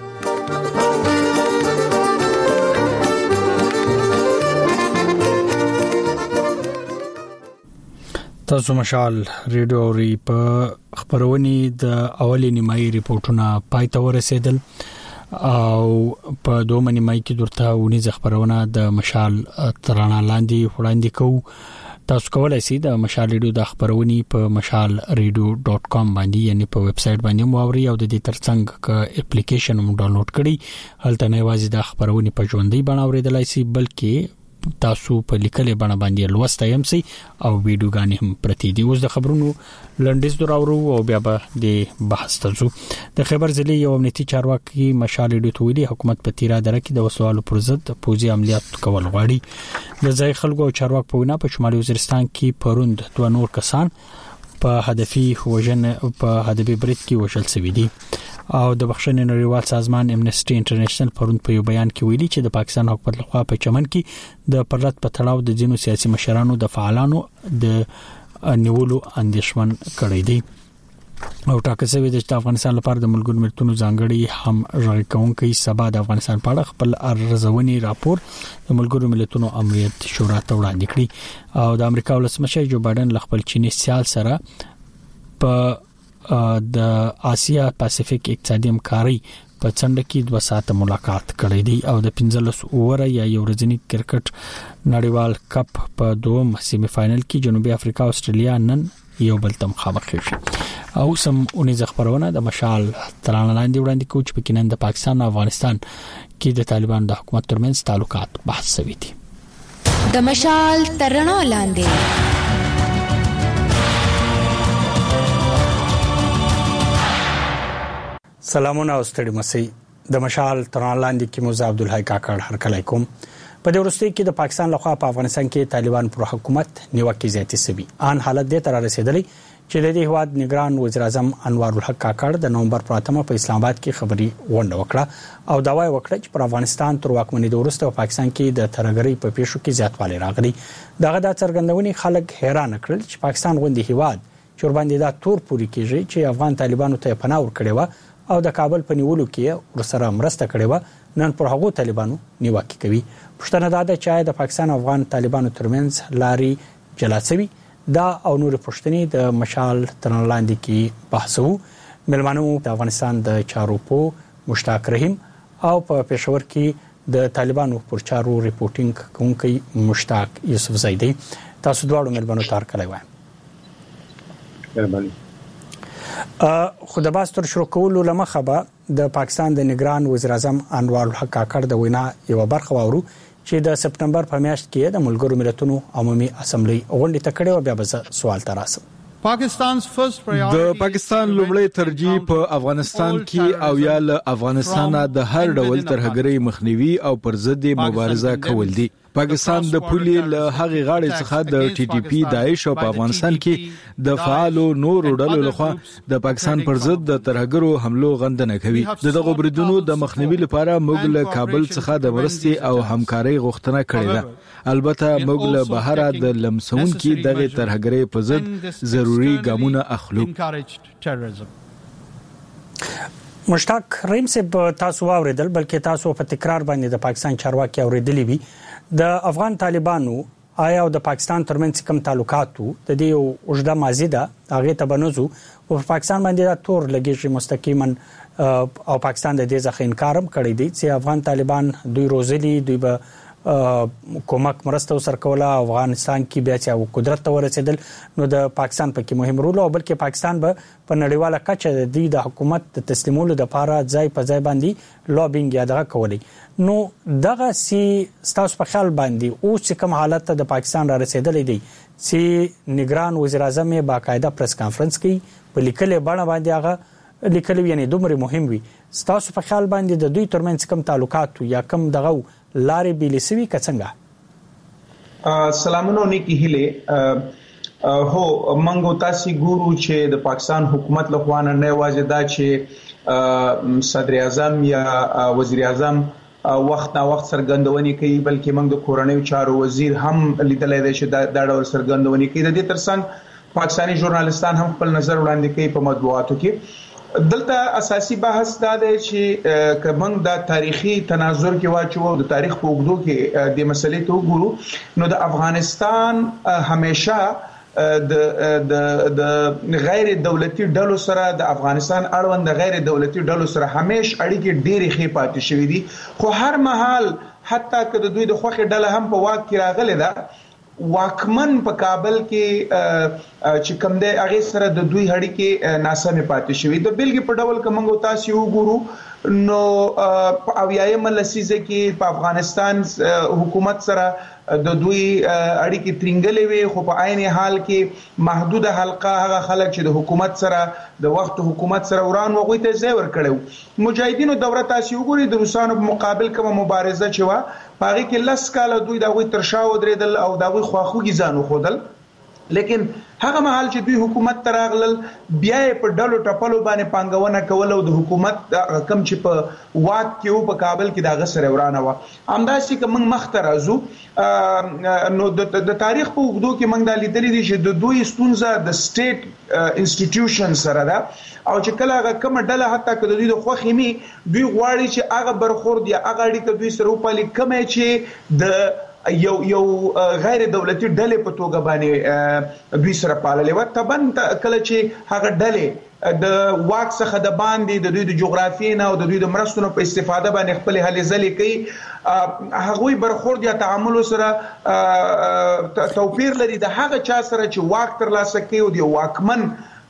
تاسو مشال ریډیو ری په خبرونی د اولې نیمایي ریپورتونه پای ته ورسېدل او په دوه نیمایي کې درته ونی خبرونه د مشال ترانه لاندې وړاندې کوو. تاسو کولای شئ د مشال ریډیو د خبرونی په مشال ریډیو ډاٹ کام باندې یعنی په ویب سټ باندې مو او د دې ترڅنګ ک اپلیکیشن مو ډاونلوډ کړئ. هلته نه یوازې د خبرونی په ژوندۍ بڼه اوریدلای شئ بلکې تاسو په لیکلې بڼه باندې لوستای هم سي او ویډیوګانې هم پرتی دي. اوس د خبرونو لنډیز دراورو او بیا به د بحث ترڅو د خیبر ضلع یو امنیتي چارواکي مشال ډوتویلی حکومت په تیرا دره کې د وسوالو پر ضد پوځي عملیات کول غواړي. د ځای خلکو او چارواکو په وینا په شمالي وزیرستان کې پروند دوه نور کسان په هدفي وژنه په هدفي برید کې وشل شوی دي. او د بخښنې نړیوال سازمان امنیسټي انټرنیشنل پرون په یو بیان کې ویلي چې د پاکستان حکومت لخوا په چمن کې د پرلط په تړاو د ځینو سیاسي مشرانو د فعالانو د نیولو اندیشمن کړی دی. او ټاکل شوی د افغانستان لپاره د ملګرو ملتونو ځانګړي هم رغې کوونکي سبا د افغانستان په اړه خپل ارزونی راپور د ملګرو ملتونو امنیت شورا ته وړاندې کړی. او د امریکا ولسمشر جو بایدن له خپل چیني سیال سره په د آسیا پاسفیک اقتصادي همکاري په څنډه کې دوه ساعته ملاقات کړی دی. او د پنځلس اوور یا یو ورځنی کرکټ نړیوال کپ په دوم سیمه فائنل کې جنوبي افریقا او استرالیا نن یو بل ته مخامخ شي. او سم اونې خبرونه د مشال ترانه لاندې وړاندې کوي چې په کینن د پاکستان او افغانستان کې د طالبان د حکومت ترمنځ تعلقات بحث شوي دي. د مشال ترانه لاندې سلامونه او ستړي مسي. د مشال ترانه لاندې کې موزه عبدالحی کاکړ هر کله کوم. په دې ورستۍ کې د پاکستان لخوا په افغانستان کې طالبان پر حکومت نیوکه زیاتې سوي. ان حالت دې تر رسیدلی چې د دې هواد نگران وزیر اعظم انوار الحق کاکړ د نومبر پر اتمه په اسلام آباد کې خبري ونډه وکړه او داوای وکړه چې پر افغانستان تر واکمنۍ د ورسته په پاکستان کې د ترهګرۍ په پیښو کې زیاتوالی راغلی. دغه د څرګندونې خلک حیران کړل چې پاکستان غوندي هواد چې ور باندې دا تور پوری کیږي چې افغان طالبانو ته پناه ورکړي و او د کابل په نیولو کې ورسره مرسته کړې و نن پر هغه طالبانو نیوکه کوي. پښتنه دا د چای د پاکستان افغان طالبانو ترمنځ لاري جلاسوي دا او نور پښتني د مشال ترنلاندې کې بحثو. ملمنو د افغانستان د چارو په مشتاق رحیم او په پېښور کې د طالبانو پر چارو ریپورتینګ کوونکی مشتاق یوسف زیدی. تاسو دواړو ملمنو تار کړی وای. مهرباني. خو د باستر شروع کولو لمخه به د پاکستان د نگران وزیر اعظم انوار الحق کاکړ د وینا یو برخه وورو چې د سپتمبر په میاشت کې د ملګرو ملتونو عمومي اسمبلی غونډه تکړه او بیا به سوال تراسم. د پاکستان لومړی ترجیح په افغانستان کې او یا له افغانستان د هر ډول ترهګرۍ مخنیوي او پر ضد مبارزه کول دي. پاکستان د پولې له هغې غاړې څخه د ټي ټي پی داعش او په افغانستان کې د فعالو نورو ډلو لخوا د پاکستان پر ضد د ترهګرو حملو غندنه کوي. دغه بریدونو د مخنیوي لپاره موږ له کابل څخه د مرستې او همکارۍ غوښتنه کړې ده. البته موږ له بهر د لمسونکو دغه ترهګرۍ په ضد ضروري ګامونه اخلو. مشتاق رحیم صاحب تاسو اوریدل بلکې تاسو په تکرار باندې د پاکستان چارواکي اوریدلی وي د افغان طالبانو آیا او د پاکستان ترمنځ کوم تعلقاتو د دې اوږده ماضی ده هغه ته بنوزو او پاکستان باندې دا تور لګیږي مستقیما او پاکستان د دې ځخه انکار هم کړی دی چې افغان طالبان دوی روزلي دوی به کومک مرسته وسرکوله افغانستان کې بیا چې قدرت ته ورسېدل نو د پاکستان په کې مهم رول او بلکې پاکستان به په نړیواله کچه د دې د حکومت د تسلیمولو لپاره ځای په ځای باندې لوبینګ یادغه کولی. نو دغه سی ستاسو په خیال باندې او چې کوم حالت ته د پاکستان را رسیدلې دي چې نگران وزیر اعظم یې باقاعده پریس کانفرنس کوي په لیکلې بڼه باندې هغه لیکلې یعنی دومره مهم وي. ستاسو په خیال باندې د دوی ترمنځ کوم تعلقات یا کوم دغه لارې بیلسوي کڅنګه؟ سلامونه نیکی هله هو منګو تاسو ګورو چې د پاکستان حکومت لخوا نه واځي دا چې صدر اعظم یا وزیر اعظم وخت نا وخت سرګندونی کوي بلکې موږ د کورنۍ چارو وزیر هم لیدلای دی چې دا ډول سرګندونی کوي. د دې ترڅنګ پاکستاني ژورنالستان هم خپل نظر وړاندې کوي په مطبوعاتو کې. دلته اساسي بحث دا دی چې کمن دا تاریخي تناظر کې واچو د تاریخ په اوږدو کې د مسلې ته وګورو نو د افغانستان همیشه د د د غیر دولتي ډلو سره د افغانستان اړوند غیر دولتي ډلو سره همیش اړیکې ډېرې ښې پاتې شوې دي. خو هر مهال حتی که د دوی د خوخي ډله هم په واک کې راغله ده واکمن په کابل کې چې کوم دی هغه سره د دوی هډیکې ناسمه پاتې شوې. د بلګي په ډول کومو تاسو وګورو نو په اویایم لسیزه کې په افغانستان حکومت سره د دوی اړیکې ترنګلې وي خو په عین حال کې محدوده حلقه هغه خلک چې د حکومت سره د وخت حکومت سره وران وغوي ته ځای ورکړو مجاهدینو دوره تاسو وګورئ د روسانو په مقابل کومه مبارزه چې وا پاره کې لس کاله دوی دغه ترشا ودرېدل او دغه خواخوږي ځانو خودل لیکن هغه مهال چې دوی حکومت تراغلل بیا په ډلو ټپلو باندې پانګونه کول او د حکومت کم چې په واک کې او په کابل کې دغه سره ورانه و همداسې کوم مخته راځو نو د تاریخ په وګړو کې موږ د لیدلې دي چې د دوی ستونزه د سټیټ انسټیټیوشن سره ده او چې کله هغه کوم ډله حتی کله دوی د خوخي می دوی غواړي چې هغه برخورد یا هغه اړیکه دوی سره په لیکمه چې د یو یو غیر دولتي ډلې په توګه باندې دوی سره پاللې و تبن کله چې هغه ډلې د واک څخه د باندې د دوی د جغرافیې نه او د دوی د مرستونو په استفاده باندې خپل هلې ځلې کوي هغه برخورد یا تعامل سره توپیر لري د هغه چا سره چې واک ترلاسه کوي او د واکمن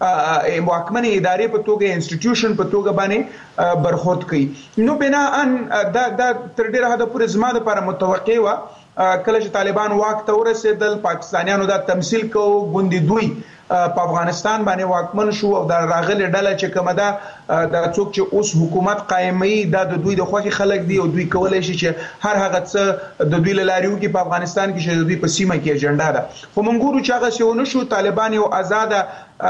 واکمن ادارې په توګه انسټیټیوشن په توګه باندې برخورد کوي نو بنا ان دا د تر ډیره حد پورې زما لپاره متوقع و کله چې طالبان واک ته ورسېدل پاکستانیانو دا تمثيل کو غوندي دوی په افغانستان باندې واکمن شو او دا راغلي ډله چې کومه ده د څوک چې اوس حکومت قائمي دا د دوی د خوخي خلک دي او دوی کولای شي چې هر هغه څه د دوی لاریو کې په افغانستان کې چې دوی په سیمه کې اجنډا ده خو مونږ ګورو چې هغه څه ونه شو طالبان یو آزاد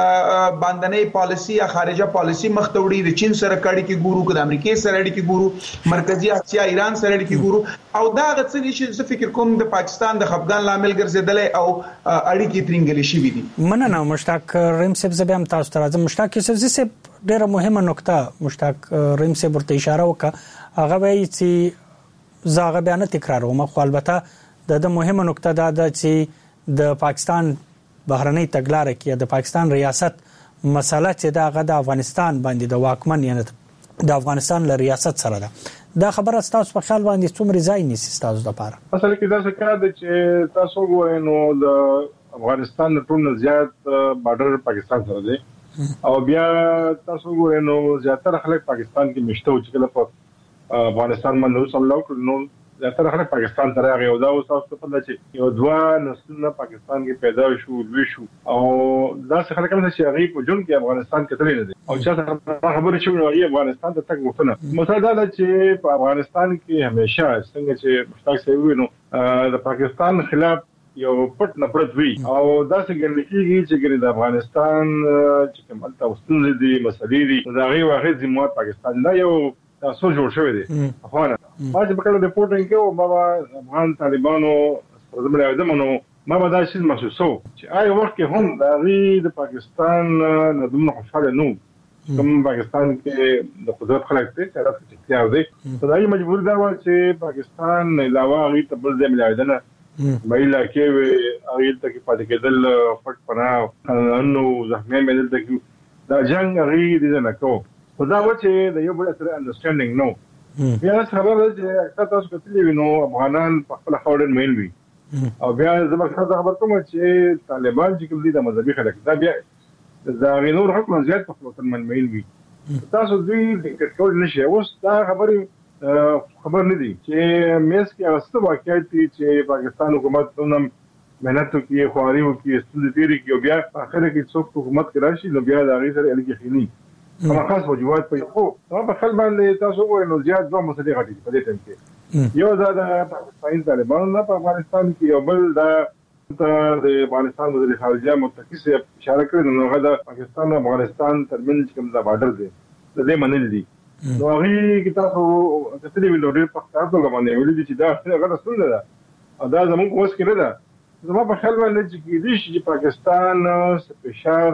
باندنۍ پالیسی یا خارجه پالیسی مختوړي د چین سره کړي کې ګورو د امریکای سره اړیکې کې ګورو مرکزی اسیا ایران سره اړیکې کې ګورو او دا غڅ دي چې زه فکر کوم د پاکستان د خفګان لامل ګرځیدل او اړیکې ترنګلې شي دي مننه مشتاق رحیم صاحب زبم تاسو ته راځم مشتاق یوسف صاحب ډیره مهمه نقطه مشتاق رحیم صاحب ورته اشاره وکړه هغه وایي چې زاغه بیان تکراروم خو البته د مهمه نقطه دا ده چې د پاکستان بهرنۍ تګلارې کې د پاکستان ریاست مسله چې دا د افغانستان باندې د واکمن یعنی د افغانستان له ریاست سره ده دا خبره تاسو په خیال باندې څومره ځای نیسي تاسو د پاره اصل کې دا څه کار دی چې تاسو وایئ نو د افغانستان ټول زیات بارډر پاکستان سره دی او بیا تاسو وایئ نو زیاتره خلک پاکستان کې مشته او چې کله په افغانستان باندې حمله وکړي نو زیاتره خلک پاکستان ته راغی او دا اوس تاسو په لږ چې یو دوا نسلونه پاکستان کې پیدا شو لوي شو او دا څه خلک هم چې هغه په جون کې افغانستان کې تللی نه دي او چې خبره شو نو افغانستان ته تک وته نه مثلا دا چې په افغانستان کې همیشه څنګه چې مشتاق صاحب وینو د پاکستان خلاف یو پټ نفرت وی او دا څنګه لکېږي چې د افغانستان چې کوم تاسو دي مسلې دي دا غي واحد ذمہ پاکستان دا یو تاسو جوړ شوی دی افغان ما چې په کله ریپورټینګ کې ما افغان طالبانو زموږ اعظم نو ما به دا شی محسوسو چې آی وخت کې هم د غي د پاکستان نه دومره خوشاله نو کوم پاکستان کې د قدرت خلک ته چې راځي چې تیار دي خدای مجبور دا و چې پاکستان علاوه غي ته بل ځای ملایدنه مایلا کې وي اغه ته کې پاتې کېدل پټ پناه نو زخمي مدل ته دا جنگ غي دي نه کو خدا و چې د یو بل سره انډرستانډینګ نو بیا خبره چې اکثر تاسو کتلی وینو افغانان په خپل خاورن میل وي او بیا زموږ څه خبر کوم چې طالبان چې کوم دي د مذهبي خلک دا بیا دا غنور حکم زیات په خپل من میل وي تاسو دوی د کول نشي اوس دا خبره خبر نه دي چې مېس کې اوسه واقعیت چې پاکستان حکومت نوم مهنت کوي خواريو کې ستاسو تیری کې بیا اخر کې څوک حکومت کرا شي نو بیا دا غي سره الګي خینی اما خاص وجوهات په خو په خپل باندې تاسو وایئ نو زیات دوه مسلې غټي په دې ټیم کې یو دا د پاکستان طالبانو نه په افغانستان کې یو بل دا د افغانستان وزیر خارجه متکی سے اشاره کړې نو هغه د پاکستان او افغانستان ترمنځ کوم دا بارډر دی د دې منل دي نو هغه کې تاسو کتلې ویل ډېر په تاسو باندې ویل دي چې دا هغه څنګه ده او دا زموږ اوس کې نه ده زما په خیال باندې چې دې چې پاکستان سپیشال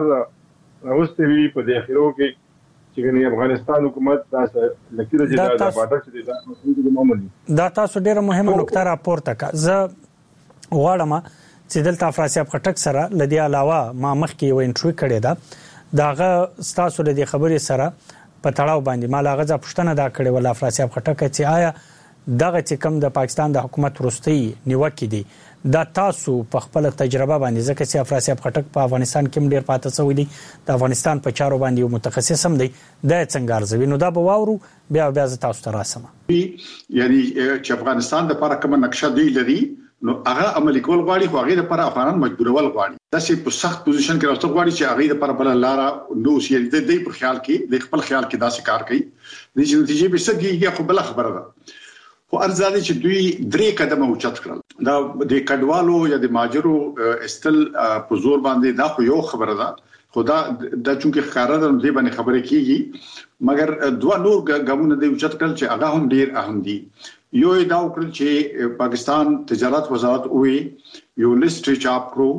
راوستي په داخلو کې چې افغانستان حکومت تاسو لکه چې دا د باډر چې دا معمولی دا تاسو ډیره مهمه نقطه راپورته کا زه غواړم چې دلته افراسیاب خټک سره لدی علاوه ما مخکې یو انټرویو کړی دا داغه تاسو له دې خبرې سره په تړاو باندې ما لاغه ځ پښتنه دا کړی ول افراسیاب خټک چې آیا دغه چې کوم د پاکستان د حکومت وروستي نیوکې دي دا تاسو په خپل تجربه باندې ځکه چې افراسیاب خټک په افغانستان کې ډیر پاتې شوی دی د افغانستان په چارو باندې یو متخصص هم دی د څنګه ارزوي نو دا به واورو بیا بیا تاسو ته راسم یعنی چې افغانستان د لپاره کوم نقشه دی لري نو هغه عملي کول غواړي خو هغه لپاره افغانان مجبورول غواړي دا چې په سخت پوزیشن کې راځي غواړي چې هغه لپاره بل لاره نو چې د دې په خیال کې د خپل خیال کې داسې کار کوي د دې نتیجې به څه خو بل خبره ده خو ارزاده چې دوی درې قدمه اوچت کړل دا د کډوالو یا د ماجرو استل په زور باندې دا خو یو خبره ده خدا د چونکه خاره ده دې باندې خبره کیږي مګر دوه نور ګامونه د اوچت کړل چې هغه هم ډیر اهم دي یو دا وکړل چې پاکستان تجارت وزارت وې یو لیست چاپ کړو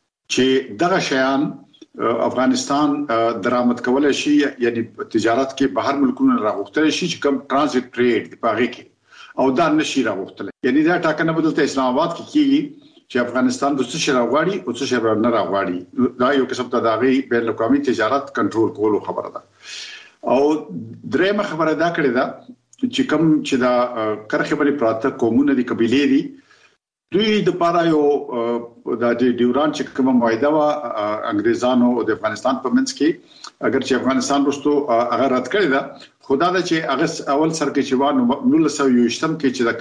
چې دغه شیان افغانستان درآمد کولای شي یعنی تجارت کې بهر ملکونو راغوښتل شي چې کوم ترانزیت ټریډ په هغه کې او دا نشي راغوښتل یعنی دا ټاکنه بدلته اسلام آباد کې کیږي چې افغانستان د څه شي راغواړي او څه شي نه راغواړي دا یو قسم ته داغي بین الاقوامي تجارت کنټرول کولو خبره ده او درېمه خبره دا کړې ده چې کوم چې دا کرخه بلې پراته قومونه دي قبيله دي دوی د پاره یو د ډیوران چې کومه معاهده وا انګريزانو او د افغانستان په منځ کې اگر چې افغانستان رستو هغه رد کړی دا خدا دا چې هغه اول سر کې چې و نو لسو یو شتم کې چې دا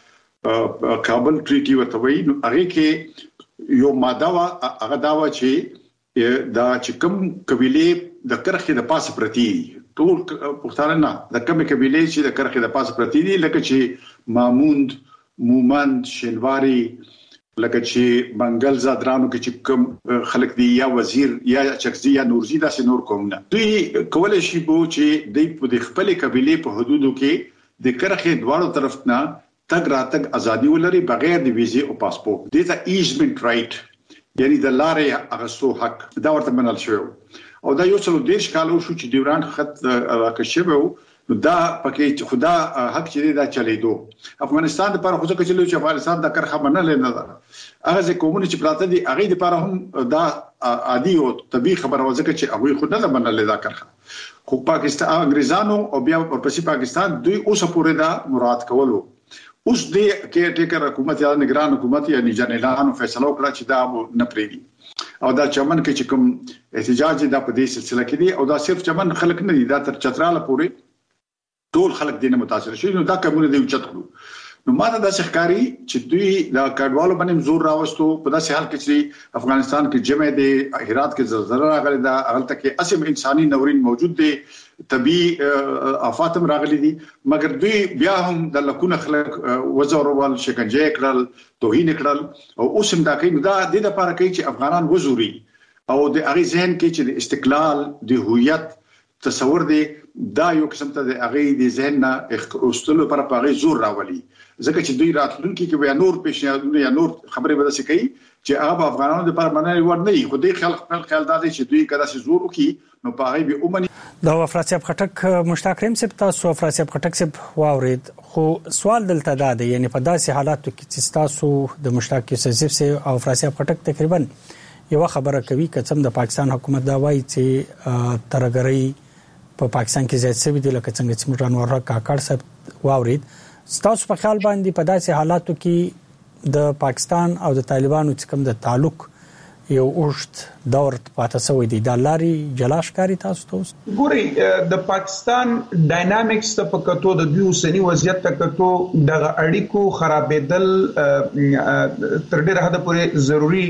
کومه کابل ټریټي ورته وایي نو هغه کې یو ماده وا هغه دا و چې دا چې کوم قبيله د کرخه د پاس پرتی ټول پښتانه نه د کومه قبيله چې د کرخه د پاس پرتی دي لکه چې ماموند مومند شینواری لکه چې منګل زادرانو کې چې کوم خلک دی یا وزیر یا چکزی یا نورزی داسې نور کومه دوی کولای شي بو چې د خپل قبيله په حدودو کې د کرخه دواړو طرف نه تګ راتګ ازادي ولري بغیر د ویزه او پاسپورت د ته ایزمنت رائټ یعنی د لارې اغستو حق دا ورته منل شو او دا یو څلو دیش کالو شو چې ډیوران خط راکښبو دا پکې خدا حق چې دا چلیدو افغانستان لپاره خو ځکه چې افغانستان د کرخه منل نه ده هغه کومونه چې پراته دي هغه لپاره هم دا عادي او طبيعي خبره وځکه چې هغه خو نه منل دا کرخه خو پاکستان انګريزانو او بیا ورپسې پاکستان دوی اوس پورې دا مراد کولو اوس دې کې ټیکر حکومت یا نگران حکومت یا نجانلانو فیصله وکړه چې دا نه پریږي او دا چمن کې چې کوم احتجاج دا په دې سلسله کې دي او دا صرف چمن خلک نه دي دا تر چتراله پورې ټول خلک دینه متاثر شي نو دا کومونه دی اوچت کړو نو ماته د ښکاری چې دوی دا کډوالو باندې زور راوستو په داسې حال کې چې افغانستان کې جمع دي هرات کې زلزلہ راغلی دا هغه کې اسیم انساني نورین موجود دي طبي آفات هم راغلي دي مګر دوی بیا هم د لکونه خلک وزورول شکنجه کړل توهین کړل او اوس هم دا کوي دا د لپاره کوي چې افغانان وزوري او د هغه ذهن کې چې د استقلال د هویت تصور دی دا یو قسم ته د هغه د ذهن نه اوستلو پر پاره زور راولي ځکه چې دوی راتلونکي کې بیا نور پېښنهادونه یا نور خبرې به داسې کوي چې هغه افغانانو لپاره منل ور نه وي خو دوی خلک خپل خیال دادي چې دوی کدا سي زور وکي نو په هغه به اومني دا افراسیاب خټک مشتاق کریم صاحب تاسو افراسیاب خټک صاحب واورید خو سوال دلته دا دی یعنی په داسې حالاتو کې چې تاسو د مشتاق یوسف صاحب او افراسیاب خټک تقریبا یو خبره کوي کڅم د پاکستان حکومت دا وایي چې ترګری په پاکستان کې زیات څه دي لکه څنګه چې موږ انور کاکړ صاحب واورید تاسو په خیال باندې په داسې حالاتو کې د پاکستان او د طالبانو چې کوم د تعلق یو اوشت دور پاتې شوی دی د لاري جلاشکاری تاسو ته ګوري د پاکستان ډاینامیکس ته پکتو د دوی اوسنی وضعیت ته کتو د اړیکو خرابېدل تر ډیره حد پورې ضروری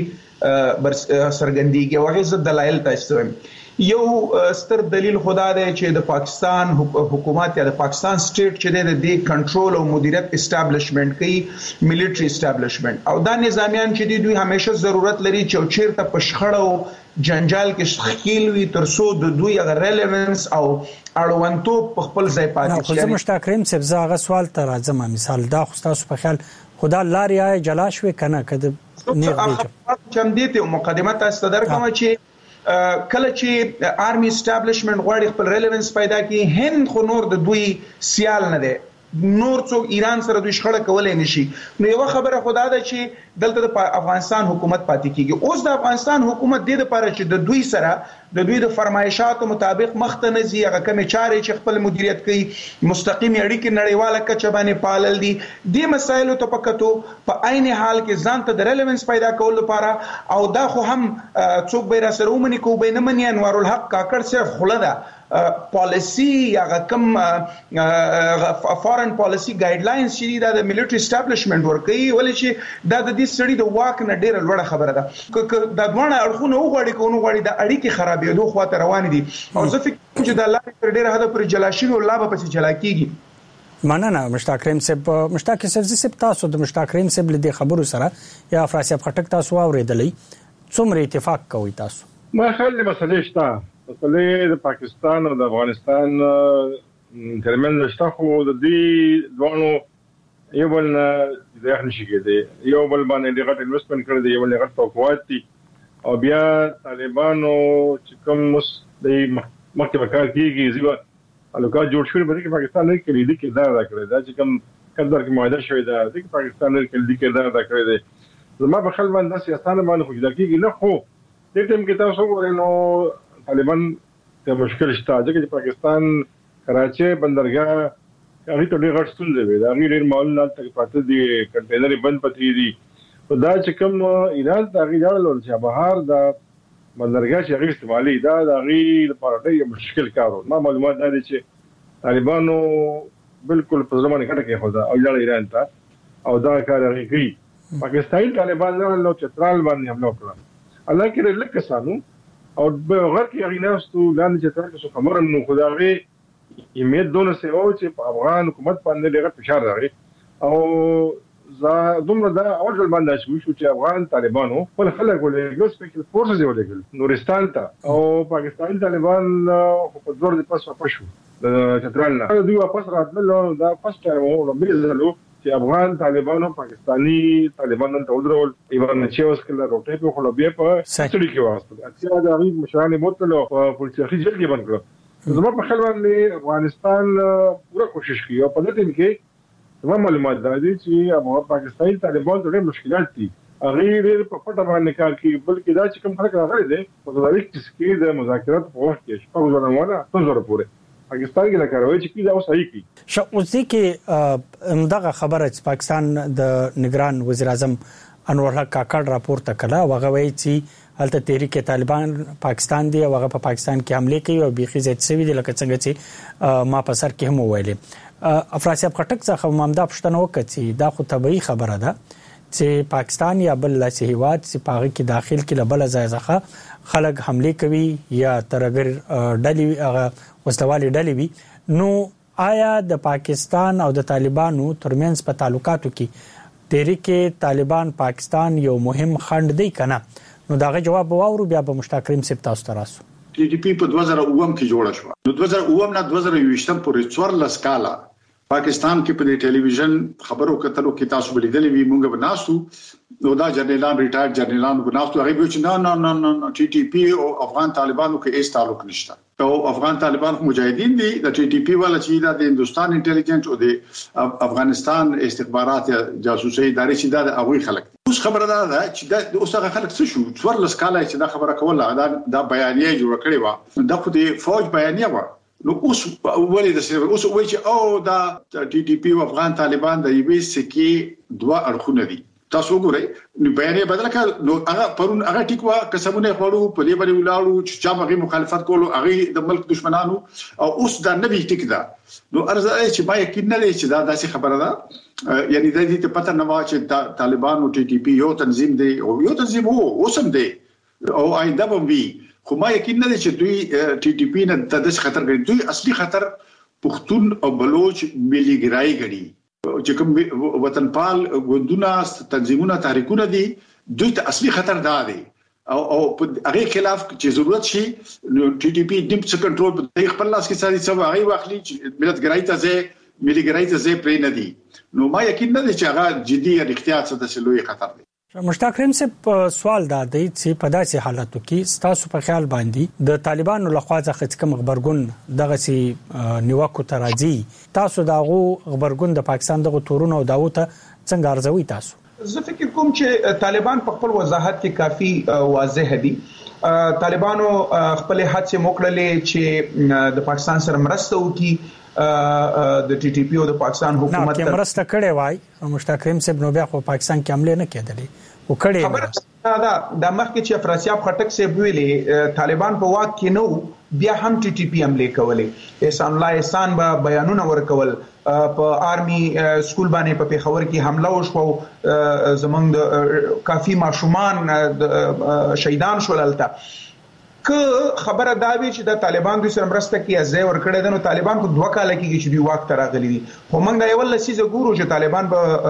سرګندېږي او هغه څه دلایل تاسو یو ستر دلیل خدا دی چې د پاکستان حکومت یا د پاکستان سټیټ چې د کنټرول او مدیریت اسټابلیشمنت کوي ملټری اسټابلیشمنت او دا نظامیان چې دوی همیشه ضرورت لري چې چیرته پښخړو جنجال کې شخیل وي ترڅو د دوی غو ریلیونس او اړوندتو په خپل ځای پاتې شي. خو مشتاق کریم صاحب زغه سوال تر اعظم مثال دا خو تاسو په خیال خدا لاري جلاش وي کنه کده نه دی چم دي ته مقدمه تاسو درکوم چې کله چې آرمي اسټابلیشمنت غواړي خپل ریلیونس پیدا کړي هند خو نور د دوی سیال نه دی نور څوک ایران سره دوی شخړه کولای نشي نو یو خبره خدا ده چې دلته د افغانستان حکومت پاتې کیږي اوس د افغانستان حکومت د لپاره چې د دوی سره د دوی د فرمایشاتو مطابق مخته نزي هغه کوم چارې چې خپل مدیریت کوي مستقیم اړیکې نړیواله کچه باندې پالل دي د مسایلو ته پکتو په عین حال کې ځان ته د ریلیونس پیدا کول لپاره او دا خو هم څوک به را سره ومني کو به نه مني انوار الحق کاکړ صاحب خلدا پالیسی یا کوم فارن پالیسی ګایډلاینز چې دا د ملټری اسټابلیشمنت ورکوي ولې چې دا د دې سړي د واک نه ډیره لوړه خبره ده د دوه اړخونو وغواړي کوو غواړي د اړیکې خرابېدو خواته روان دي او زه فکر کوم چې د الله پر ډیره حد پر جلاشي او الله په جلا کیږي. مننه مشتاق کریم صاحب. مشتاق صاحب تاسو د مشتاق کریم صاحب له خبرو سره یا افراسیاب خټک تاسو اوریدلې څومره اتفاق کوي تاسو؟ ما خل مسلې شته مسلې د پاکستان او د افغانستان ترمنځ شته خو د دې دوانو یو بل د اخن شي کېده یو بل باندې د غټ انویسټمنت کړی دی یو بل غټ توقعات دي او بیا طالبانو چې کوم مس د مخکې وکړ کیږي زیبا الوکا جوړ شوی په دې پاکستان نه کې لیدي کې دا راکړی دا چې کوم قدر کې معاهده شوی دا د پاکستان نه کې لیدي کې دا راکړی دی زما په خل باندې سیاستانه باندې خو ځکه کې نه خو د ټیم کې تاسو وګورئ نو طالبان ته مشکل شته چې پاکستان کراچي بندرګاه هغه ته ډېر غټ ستونزې وي دا غیر معلومات تک پاتې دي کنټینر بند پاتې دي او دا چې کوم ایران دا غیر ډول چې بهر دا بندرګاه چې هغه استعمالي دا د غیر لپاره ډېر مشکل کارو ما معلومات دا دي چې طالبانو بالکل په ځمانه کې کې خو دا او ځل ایران ته او دا کار هغه کوي پاکستاني طالبان نو چترال باندې حمله وکړه الله کې لکه سانو او بغیر کې هغه ناستو لاندې چترال کې خبره نو خدای امید دونه سه او چې په افغان حکومت باندې ډېر فشار راغی او زه دومره دا اول باندې شو چې افغان طالبانو خپل خلک ولې یو سپیشل فورسز ولېګل نورستان ته او پاکستاني طالبان په زور د پاسه پښو د چترال نه دوی واپس راتلل دا فرست ټایم او مېزلو چې افغان طالبانو پاکستاني طالبانو ته ودرول ایوان چوس کله روټې په خلک بیا په سټډي کې واسطه اکثر د غریب مشرانه متلو په پولیسي جل کې بند کړو زما په خل باندې افغانستان پوره کوشش کوي او په دې کې زما معلومات دا دي چې افغان پاکستاني طالبان ډېر مشکلات دي هغه ډېر په پټه باندې کار کوي بلکې دا چې کوم خلک راغلي دي په دغه کې د مذاکرات په وخت کې شپږ ځله څو ځله پورې پاکستان کې دا کاروي چې دا اوس صحیح کی شو اوس کې دغه خبره چې پاکستان د نگران وزیر اعظم انور حق کاکړ راپورته کړه وغه وایي چې هلته تحریک طالبان پاکستان دی او هغه په پاکستان کې حمله کوي او بيخي زیات سوي دي لکه څنګه چې ما په سر کې هم ویلې افراسیاب خټک څخه مامدا پښتنه وکړي دا خو طبيعي خبره ده چې پاکستان یا بل لاسي هیواد چې پاغه کې داخل کې لبل ځایځخه خلک حمله کوي یا ترګر ډلې هغه وسلوالي ډلې وي نو آیا د پاکستان او د طالبانو ترمنځ په تعلقاتو کې تحریک طالبان پاکستان یو مهم خنډ دی کنه نو داغه جواب واورو بیا به مشتاق کریم صاحب تاسو ته راسو ټي ټي پی په دوه زره اووه کې جوړه شو نو دوه زره اووه نه دوه زره یوویشت پورې څوارلس کاله پاکستان کې په ټلویزیون خبرو کتلو کې تاسو بلیدلې وی مونږ بناستو نو دا جنرالان ریټایر جنرالان بناستو هغه چې نه نه نه نه ټي ټي پی او افغان طالبانو کې هیڅ تعلق نشته او افغان طالبان مجاهدین دي د ټي ټي پی ولا چې دا د هندستان انټيليجنس او د افغانستان استخبارات جاسوسي ادارې چې دا د هغوی خلک اوس خبره ده چې دا اوس هغه خلک څه شو څوارلس کاله چې دا خبره کوله دا د بیانیه جوړ کړی و دا خو د فوج بیانیه و نو اوس ولې د سره اوس وایي چې او دا ټي ټي پی او افغان طالبان د یوې سکی دوه اړخونه دي تاسو وګورئ نو بیانیه بدل کړه نو هغه پرون هغه ټیکوا قسمونه خورو په دې باندې ولاړو چې چا مغي مخالفت کولو هغه د ملک دشمنانو او اوس دا نوی ټیک ده نو ارزه چې ما یقین نه لري چې دا داسې خبره ده یعنی د دې ته پته نه و چې طالبان او ټي ټي پی یو تنظیم دی او یو تنظیم وو اوسم دی او آینده به وي خو ما یقین نه لري چې دوی ټي ټي پی نه د دې خطر ګڼي دوی اصلي خطر پښتون او بلوچ ملي ګرای ګڼي چې کوم وطنپال ګوندونه تنظیمونه تحریکونه دي دوی ته اصلي خطر دا دی او او هغه خلاف چې ضرورت شي نو ټي ټي پی دیم څخه کنټرول په خپل لاس کې ساري سبا هغه واخلي چې ملت ګرای ته ځي ملي ګرای ته ځي پرې نه دي نو ما یقین نه لري چې هغه جدي اړتیا څه د سلوي خطر دی مشتاق کریم صاحب سوال دا دی چې په داسې حالاتو کې ستاسو په خیال باندې د طالبانو لخوا څخه کوم خبرګون دغه سي نیوکو تراځي تاسو دغه خبرګون د پاکستان دغه تورونو او داوته څنګه ارزوي تاسو زه فکر کوم چې طالبان په خپل وضاحت کې کافي واضح دي طالبانو خپل هڅه وکړلې چې د پاکستان سره مرسته وکړي د ټي ټي پی او د پاکستان حکومت ته مرسته کړې وای مشتاق کریم صاحب نو بیا خو پاکستان کې حمله نه کېدلې او کړې دا د مخکې چې افراسیاب خټک صاحب ویلي طالبان په واک کې نو بیا هم ټي ټي پی حمله کولې احسان الله احسان به بیانونه ورکول په آرمي سکول باندې په پیښور کې حمله وشو زمونږ د کافي ماشومان شهیدان شول الته که خبره دا وی چې د طالبان دوی سره مرسته کوي ځای ورکړی د نو طالبان په دوه کال کې چې دوی واک ته راغلي دي خو موږ دا یو لسیزه ګورو چې طالبان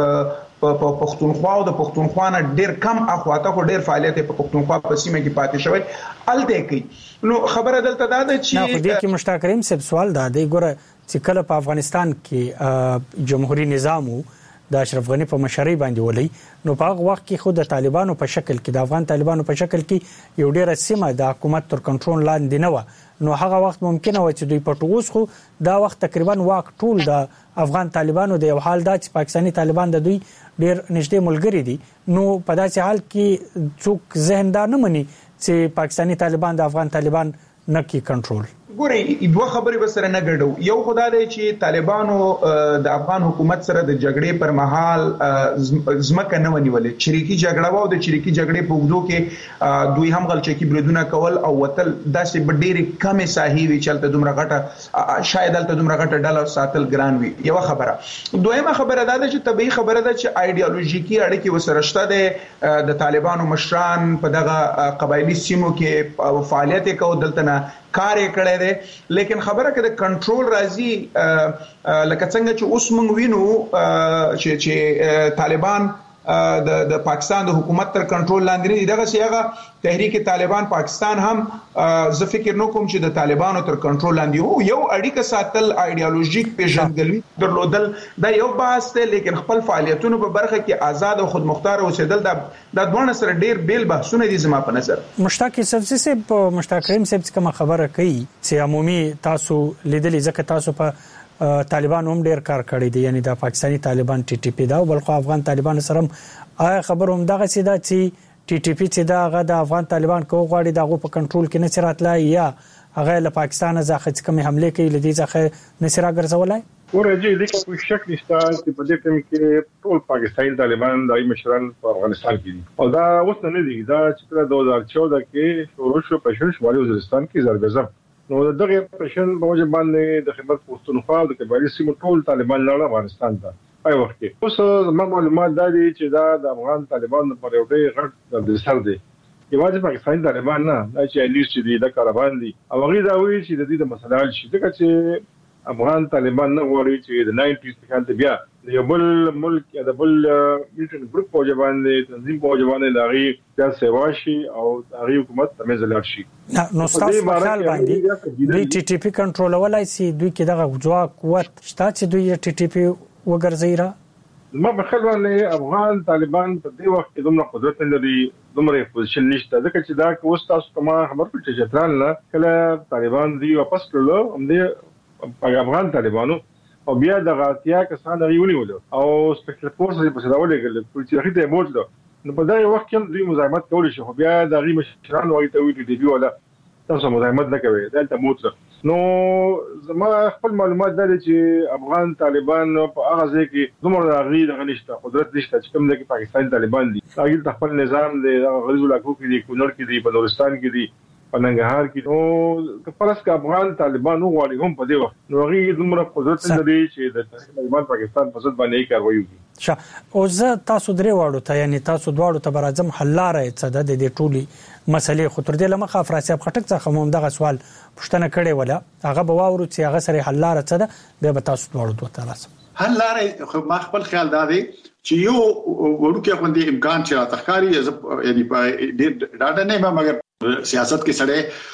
په په پښتونخوا او د پښتونخوا نه ډیر کم اخواته خو ډیر فعالیت په پښتونخوا په سیمه کې پاتې شوی الته کوي نو خبره دلته دا ده چې نه خو دې کې مشتاق کریم صاحب سوال دا دی ګوره چې کله په افغانستان کې جمهوریت نظام د اشرف غنی په مشرۍ باندې ولې نو په هغه وخت کې خود د طالبانو په شکل کې د افغان طالبانو په شکل کې یو ډیره سیمه د حکومت تر کنټرول لاندې نه و نو هغه وخت ممکنه و چې دوی په ټوس خو دا وخت تقریبا واک ټول د افغان طالبانو د یو حال دا چې پاکستاني طالبان د دوی ډیر نږدې ملګری دي نو په داسې حال کې څوک ذهن دا نه مني چې پاکستاني طالبان د افغان طالبان نه کی کنټرول ګوري دوه خبرې به سره نه ګډو یو خدای دی چې طالبانو د افغان حکومت سره د جګړې پر مهال ځمکه نه ونیولې چریکي جګړه و او د چریکي جګړې په وګړو کې دوی هم غلچکی بریدونه کول او وتل داسې ډېرې کمې ساحې وی چلته دومره غټه شاید دلته دومره غټه ډالر ساتل ګران وي یو خبره دویمه خبره دا ده چې طبيعي خبره ده چې ایډیالوژیکي اړیکې وسره شته د طالبانو مشران په دغه قبایلی سیمو کې فعالیت کوي دلته نه کار کړی دی لیکن خبره کې د کنټرول راځي لکه څنګه چې اوس موږ وینو چې چې طالبان د د پاکستان د حکومت تر کنټرول لاندې دي دغه سیاغه تحریک طالبان پاکستان هم زه فکر نه کوم چې د طالبانو تر کنټرول لاندې وو یو اړیکه ساتل ایډیالوژیک پیژندګلوي درلودل دا یو بحث دی لیکن خپل فعالیتونو په برخه کې آزاد او خودمختار اوسېدل دا د دوه سره ډیر بیل بحثونه دي زما په نظر مشتاق صاحب په مشتاق کریم صاحب کوم خبره کوي چې عمومي تاسو لیدلې ځکه تاسو په طالبان هم ډیر کار کړی دی یعنی د پاکستانی طالبان ټي ټي پی دا او بلخو افغان طالبان سره آیا خبر هم دغه سیده چې ټي ټي پی چې دا غا د افغان طالبان کو غواړي دغه په کنټرول کې نه چراتلای یا هغه له پاکستان ځخه کوم حمله کوي لدی ځخه نشرا ګرځولای ورجی د کوم شک نشته چې په دې ټیم کې ټول پاکستاني طالبان دای مشران په افغانستان کې دي او دا اوس نه دي دا چې دوه هزار چودہ کې شروع شو په شمالي وزیرستان کې زرګزم نو دغه پرشن موجب باندې د خبر پښتونخوا د کباري سیمو ټول طالبان لاړ افغانستان ته آی وخت کې اوس ما معلومات دا دي چې دا د افغان طالبان پر یو ډېر غټ د سر دي یوازې پاکستاني طالبان نه دا چې الیس چې دي د کاربان دي او هغه دا وایي چې د دې د مسله شي ځکه چې افغان طالبان نه غواړي چې د ناینټیز کال ته بیا د یو بل ملک یا د بل میټن ګروپ په ځوان دي تنظیم په ځوان دي هغه د سیوا شي او هغه حکومت تمه زلار شي نو تاسو په خیال باندې دوی ټي ټي پی کنټرول ولای سي دوی کې دغه ځواک قوت شته چې دوی ټي ټي پی وګرځي را ما په خیال باندې افغان طالبان په دې وخت کې دومره قدرت لري دومره پوزیشن نشته ځکه چې دا کوم تاسو کومه خبر پټه چتران نه کله طالبان دی واپس کړلو هم دې افغان طالبانو او بیا د غاتیا کسان غوونی ول او سپیشل فورس په څداولې ګل پولیسي ته موجوده نو په دا وخت کې دوی مزاحمت کول شي خو بیا د غي مشران وایي ته وی ټي ډي ولا تاسو مزاحمت نه کوي دلته موته نو زما خپل معلومات دا دي چې افغان طالبان په هغه ځای کې دومره غي د غنښت قدرت نشته چې کوم د پاکستان طالبان دي هغه خپل نظام دی غریزو لاکو کې دي کونړ کې دي په نورستان کې دي په ننګرهار کې نو پرس کا افغان طالبان وغواړي هم په دې وخت نو هغه دومره قدرت لري چې د طالبان پاکستان په ضد باندې کاروي کوي ښه او زه تاسو درې واړو ته یعنی تاسو دواړو ته برازم حل لاره څه د دې ټولي مسلې خطر دې لمخه افراسیاب خټک څخه هم دغه سوال پښتنه کړي ولا هغه به واورو چې هغه سره حل لاره څه ده به تاسو دواړو دوه تراسه حل لاره خو ما خپل خیال دا دی چې یو ورکه باندې امکان چې تخکاری یعنی ډېر ډاډه نه ما مګر سیاست کې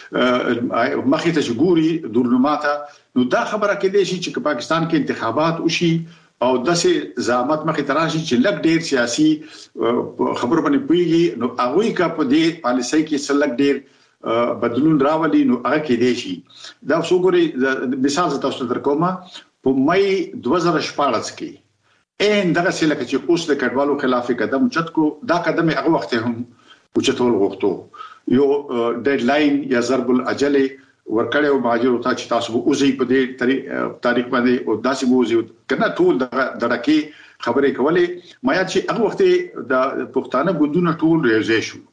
سره مخې ته ګوري دورنماته نو دا خبره کې دی چې پاکستان کې انتخابات وشي او داسې زعامت مخې ته راشي چې لږ ډېر سیاسي خبرو باندې پیږي نو هغه کا په دې پالیسۍ کې سلګ ډېر بدلون راولي نو هغه کې دی شي دا وګورئ مثال تاسو درکوما په مې دوه هزار شپږ کې ان دغه سلګ چې اوس د کډوالو خلاف قدم چت کو دا قدم هغه وخت هم اوچتول غوښتو یو ډیډلاین یا ضرب الاجل ورکړیو مهاجر او چې تاسو اوسې په دې تاریخ باندې او داسې موضوع کنه ټول دغه خبرې کولې ما یا چې هغه وخت د پښتانه ګوندونو ټول ریزې شو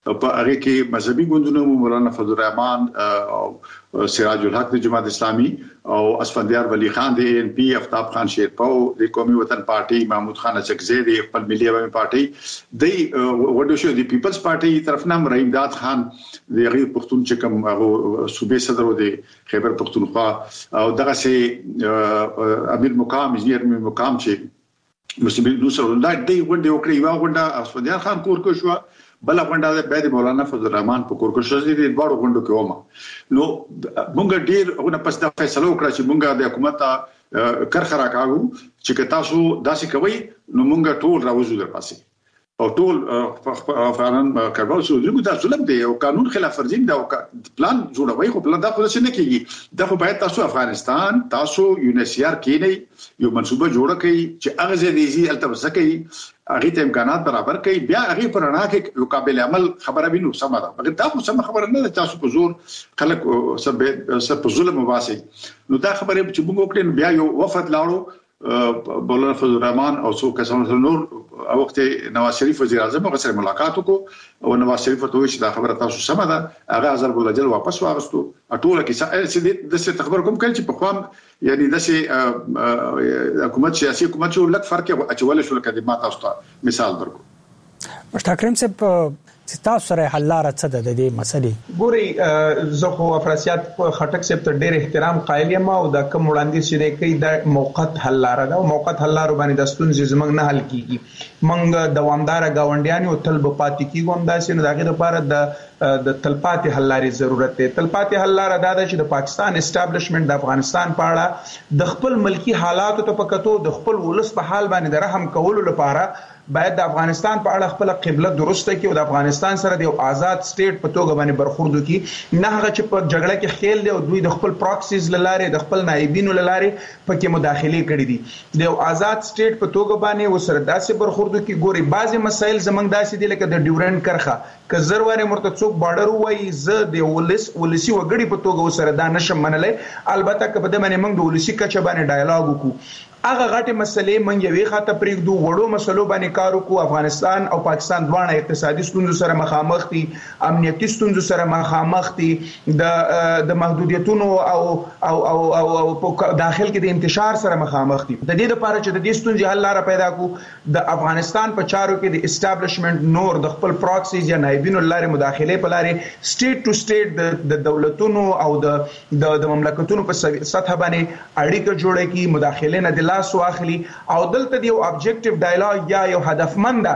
په هغه کې مذهبي ګوندونو مولانا فضل الرحمن او سراج الحق د جماعت اسلامي او اسفندیار ولی خان د ان پی افتاب خان شیرپاو د قومي وطن پارټي محمود خان اچکزی د خپل ملي عوامي پارټي د وډو شو د پیپلز پارټي طرف نام رحیم داد خان د غیر پښتون چې کوم هغه صوبې صدر د خیبر پښتونخوا او دغه سي امیر مقام انجنیر مقام چې مسلمان دوسر ولدا د وډه وکړي وا وډه اسفندیار خان کور کو شو بل غونډه د بعد مولانا فضل الرحمن په کور کې شوزي د دوړو غونډو کې ومه نو مونږ ډیر غوډه پس د فیصله وکړه چې مونږ د حکومت کرخه راکاغو چې تاسو داسې کوي نو مونږ ټول راوځو در پاسه او ټول افغانان کارول شو دغه د ظلم دی او قانون خلاف ورزي دا پلان جوړوي خو پلان دا خو څه نه کیږي دا خو باید تاسو افغانستان تاسو یونیسیار کې یو منصوبه جوړه کړئ چې هغه ځای التبسه کوي هغه ته امکانات برابر کوي بیا هغه پرانا کې یو قابل عمل خبره وینو سم ده مګر دا خو سم خبره نه ده تاسو په زور خلک سب سب ظلم واسي نو دا خبره چې موږ وکړو بیا یو وفد لاړو مولانا فضل الرحمن او څو کسانو نور وخت نواز شریف وزیر اعظم هغه سره ملاقات وکړو او نواز شریف ته ویل چې دا خبره تاسو سم ده هغه ضرب الجل واپس واغستو ټوله کې د څه خبر کوم کله چې په قوم یعنی د څه حکومت سیاسي حکومت شو لک فرق اچول شو لکه د ما تاسو مثال درکو مشتاق کریم صاحب تاسو سره حل لاره څه ده د دې مسلې ګوري زه خو افراسیات خټک صاحب ته ډېر احترام قایل یم او د کوم وړاندې چې کوي د موقت حل لاره ده او موقت حل لاره باندې د ستونزې زمنګ نه حل کیږي منګ دوامدار گاونډیان او طلب پاتې کیږي هم داسې نه دغه لپاره د د تلپاتې حل لارې ضرورت ده تلپاتې حل لاره ده چې د پاکستان اسټابلیشمنت د افغانستان په اړه د خپل ملکی حالاتو ته پکاتو د خپل ولس په حال باندې د رحم کولو لپاره باید د افغانستان په اړه خپل قبله درسته کې او د افغانستان سره د آزاد سټیټ په توګه باندې برخورد وکړي نه هغه چې په جګړه کې خېل دی او دوی د خپل پراکسیز لاره د خپل نائبینو لاره پکې مداخله کړې دي د آزاد سټیټ په توګه باندې وسره داسې برخورد وکړي ګوري بعضي مسایل زمنګ داسې دي لکه د ډیورنډ کرخه که زرواره مرته څوک بارډر وایي زه د ولس ولسی وګړي په توګه وسره دا نشم منلای البته که په دې باندې موږ د ولسی کچه باندې ډایالوګ وکړو هغه غټه مسلې مونږ یوې خاطر پرېږدو وړو مسلو باندې کار وکړو افغانستان او پاکستان دواړه اقتصادي ستونزو سره مخامخ دي امنیتي ستونزو سره مخامخ دي د د محدودیتونو او او او او په داخل کې د انتشار سره مخامخ دي د دې لپاره چې د دې ستونزې حل لاره پیدا کړو د افغانستان په چارو کې د اسټابلیشمنت نور د خپل پراکسیز یا نائبینو لاره مداخله په لاره سټیټ ټو سټیټ د دولتونو او د د مملکتونو په سطح باندې اړیکه جوړه کی مداخله نه لاس واخلي او دلته دی یو ابجیکټیو ډایالوګ یا یو هدفمند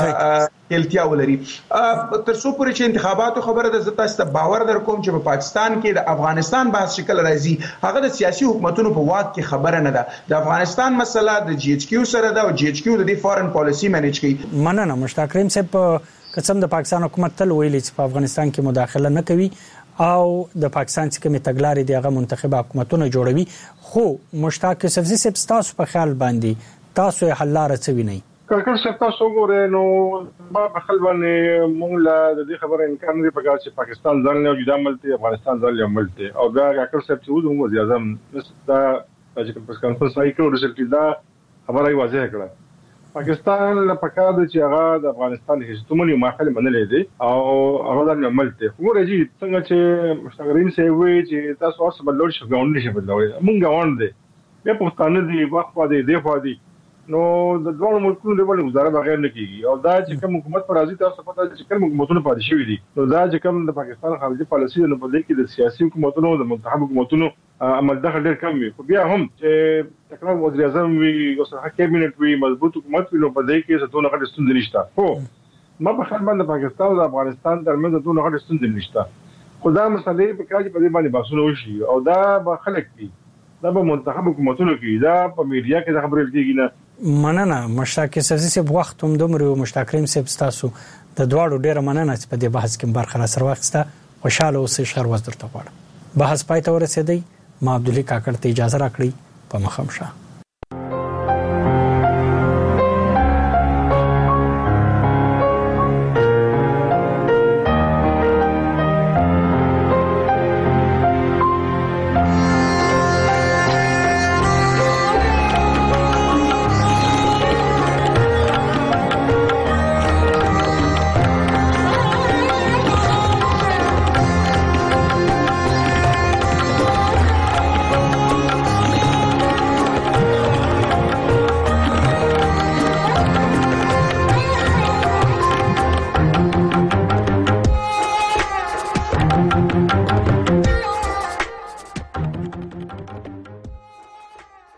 التیا ولري تر څو پورې چې انتخاباتو خبره ده زه تاسو ته باور در کوم چې په پاکستان کې د افغانستان بحث شکل راځي هغه د سیاسي حکومتونو په واک کې خبره نه ده د افغانستان مسله د جی ایچ کیو سره ده او جی ایچ کیو د فارن پالیسی مینیج کوي مننه مشتاق کریم صاحب قسم د پاکستان حکومت تل ویلي چې په افغانستان کې مداخله نه کوي او د پاکستان څخه کومه تګلارې دی هغه منتخب حکومتونه جوړوي خو مشتاق سبزی صاحب تاسو په خیال باندې تاسو حل لاره څه وینئ کله چې تاسو ګورئ نو ما په خپل باندې مونږ لا د دې خبره انکار نه پکار چې پاکستان ځان له جدا ملته افغانستان ځان له ملته او دا کله چې څه وو وزیر اعظم دا چې په کانفرنس راځي کړو رسل دا خبره واضح کړه پاکستان له پکار د چې هغه د افغانستان هیڅومره ماخله منلې دي او هغه د عملته وګورئ څنګه چې مشتاقین سي وي چې تاسو اوس بدلول شو غونډه شي بدلوي مونږ غونډه به په ستانه دي وخت دی دی خو دي نو د دوه ملکونو د بل گزاره بغیر نه کیږي او دا چې کوم حکومت پر راځي تاسو پته چې کوم حکومتونه پاتې شوی دي نو دا چې کوم د پاکستان خارجي پالیسي نه په دې کې د سیاسي حکومتونو د منتخب حکومتونو عمل دخل ډېر کم وي خو بیا هم چې تکرار وزیر اعظم وي او سره کابینټ وي مضبوط حکومت وي نو په دې کې څه ټول غټ ستونزې نشته خو ما په خپل باندې پاکستان او افغانستان ترمنځ ټول غټ ستونزې نشته خو دا مسلې په کاږي په دې باندې بحثونه وشي او دا به خلک دي دا به منتخب حکومتونو کې دا په میډیا کې خبرې کېږي نه مننه مشتاق سبزی صاحب وخت هم دومره مشتاق کریم صاحب تاسو د دواړو ډیره مننه چې په دې بحث کې برخه را سره واخیسته خوشاله اوسئ شر وز درته غواړم بحث پای ته ورسېدی ما عبدالله کاکړ ته اجازه راکړئ په مخه شه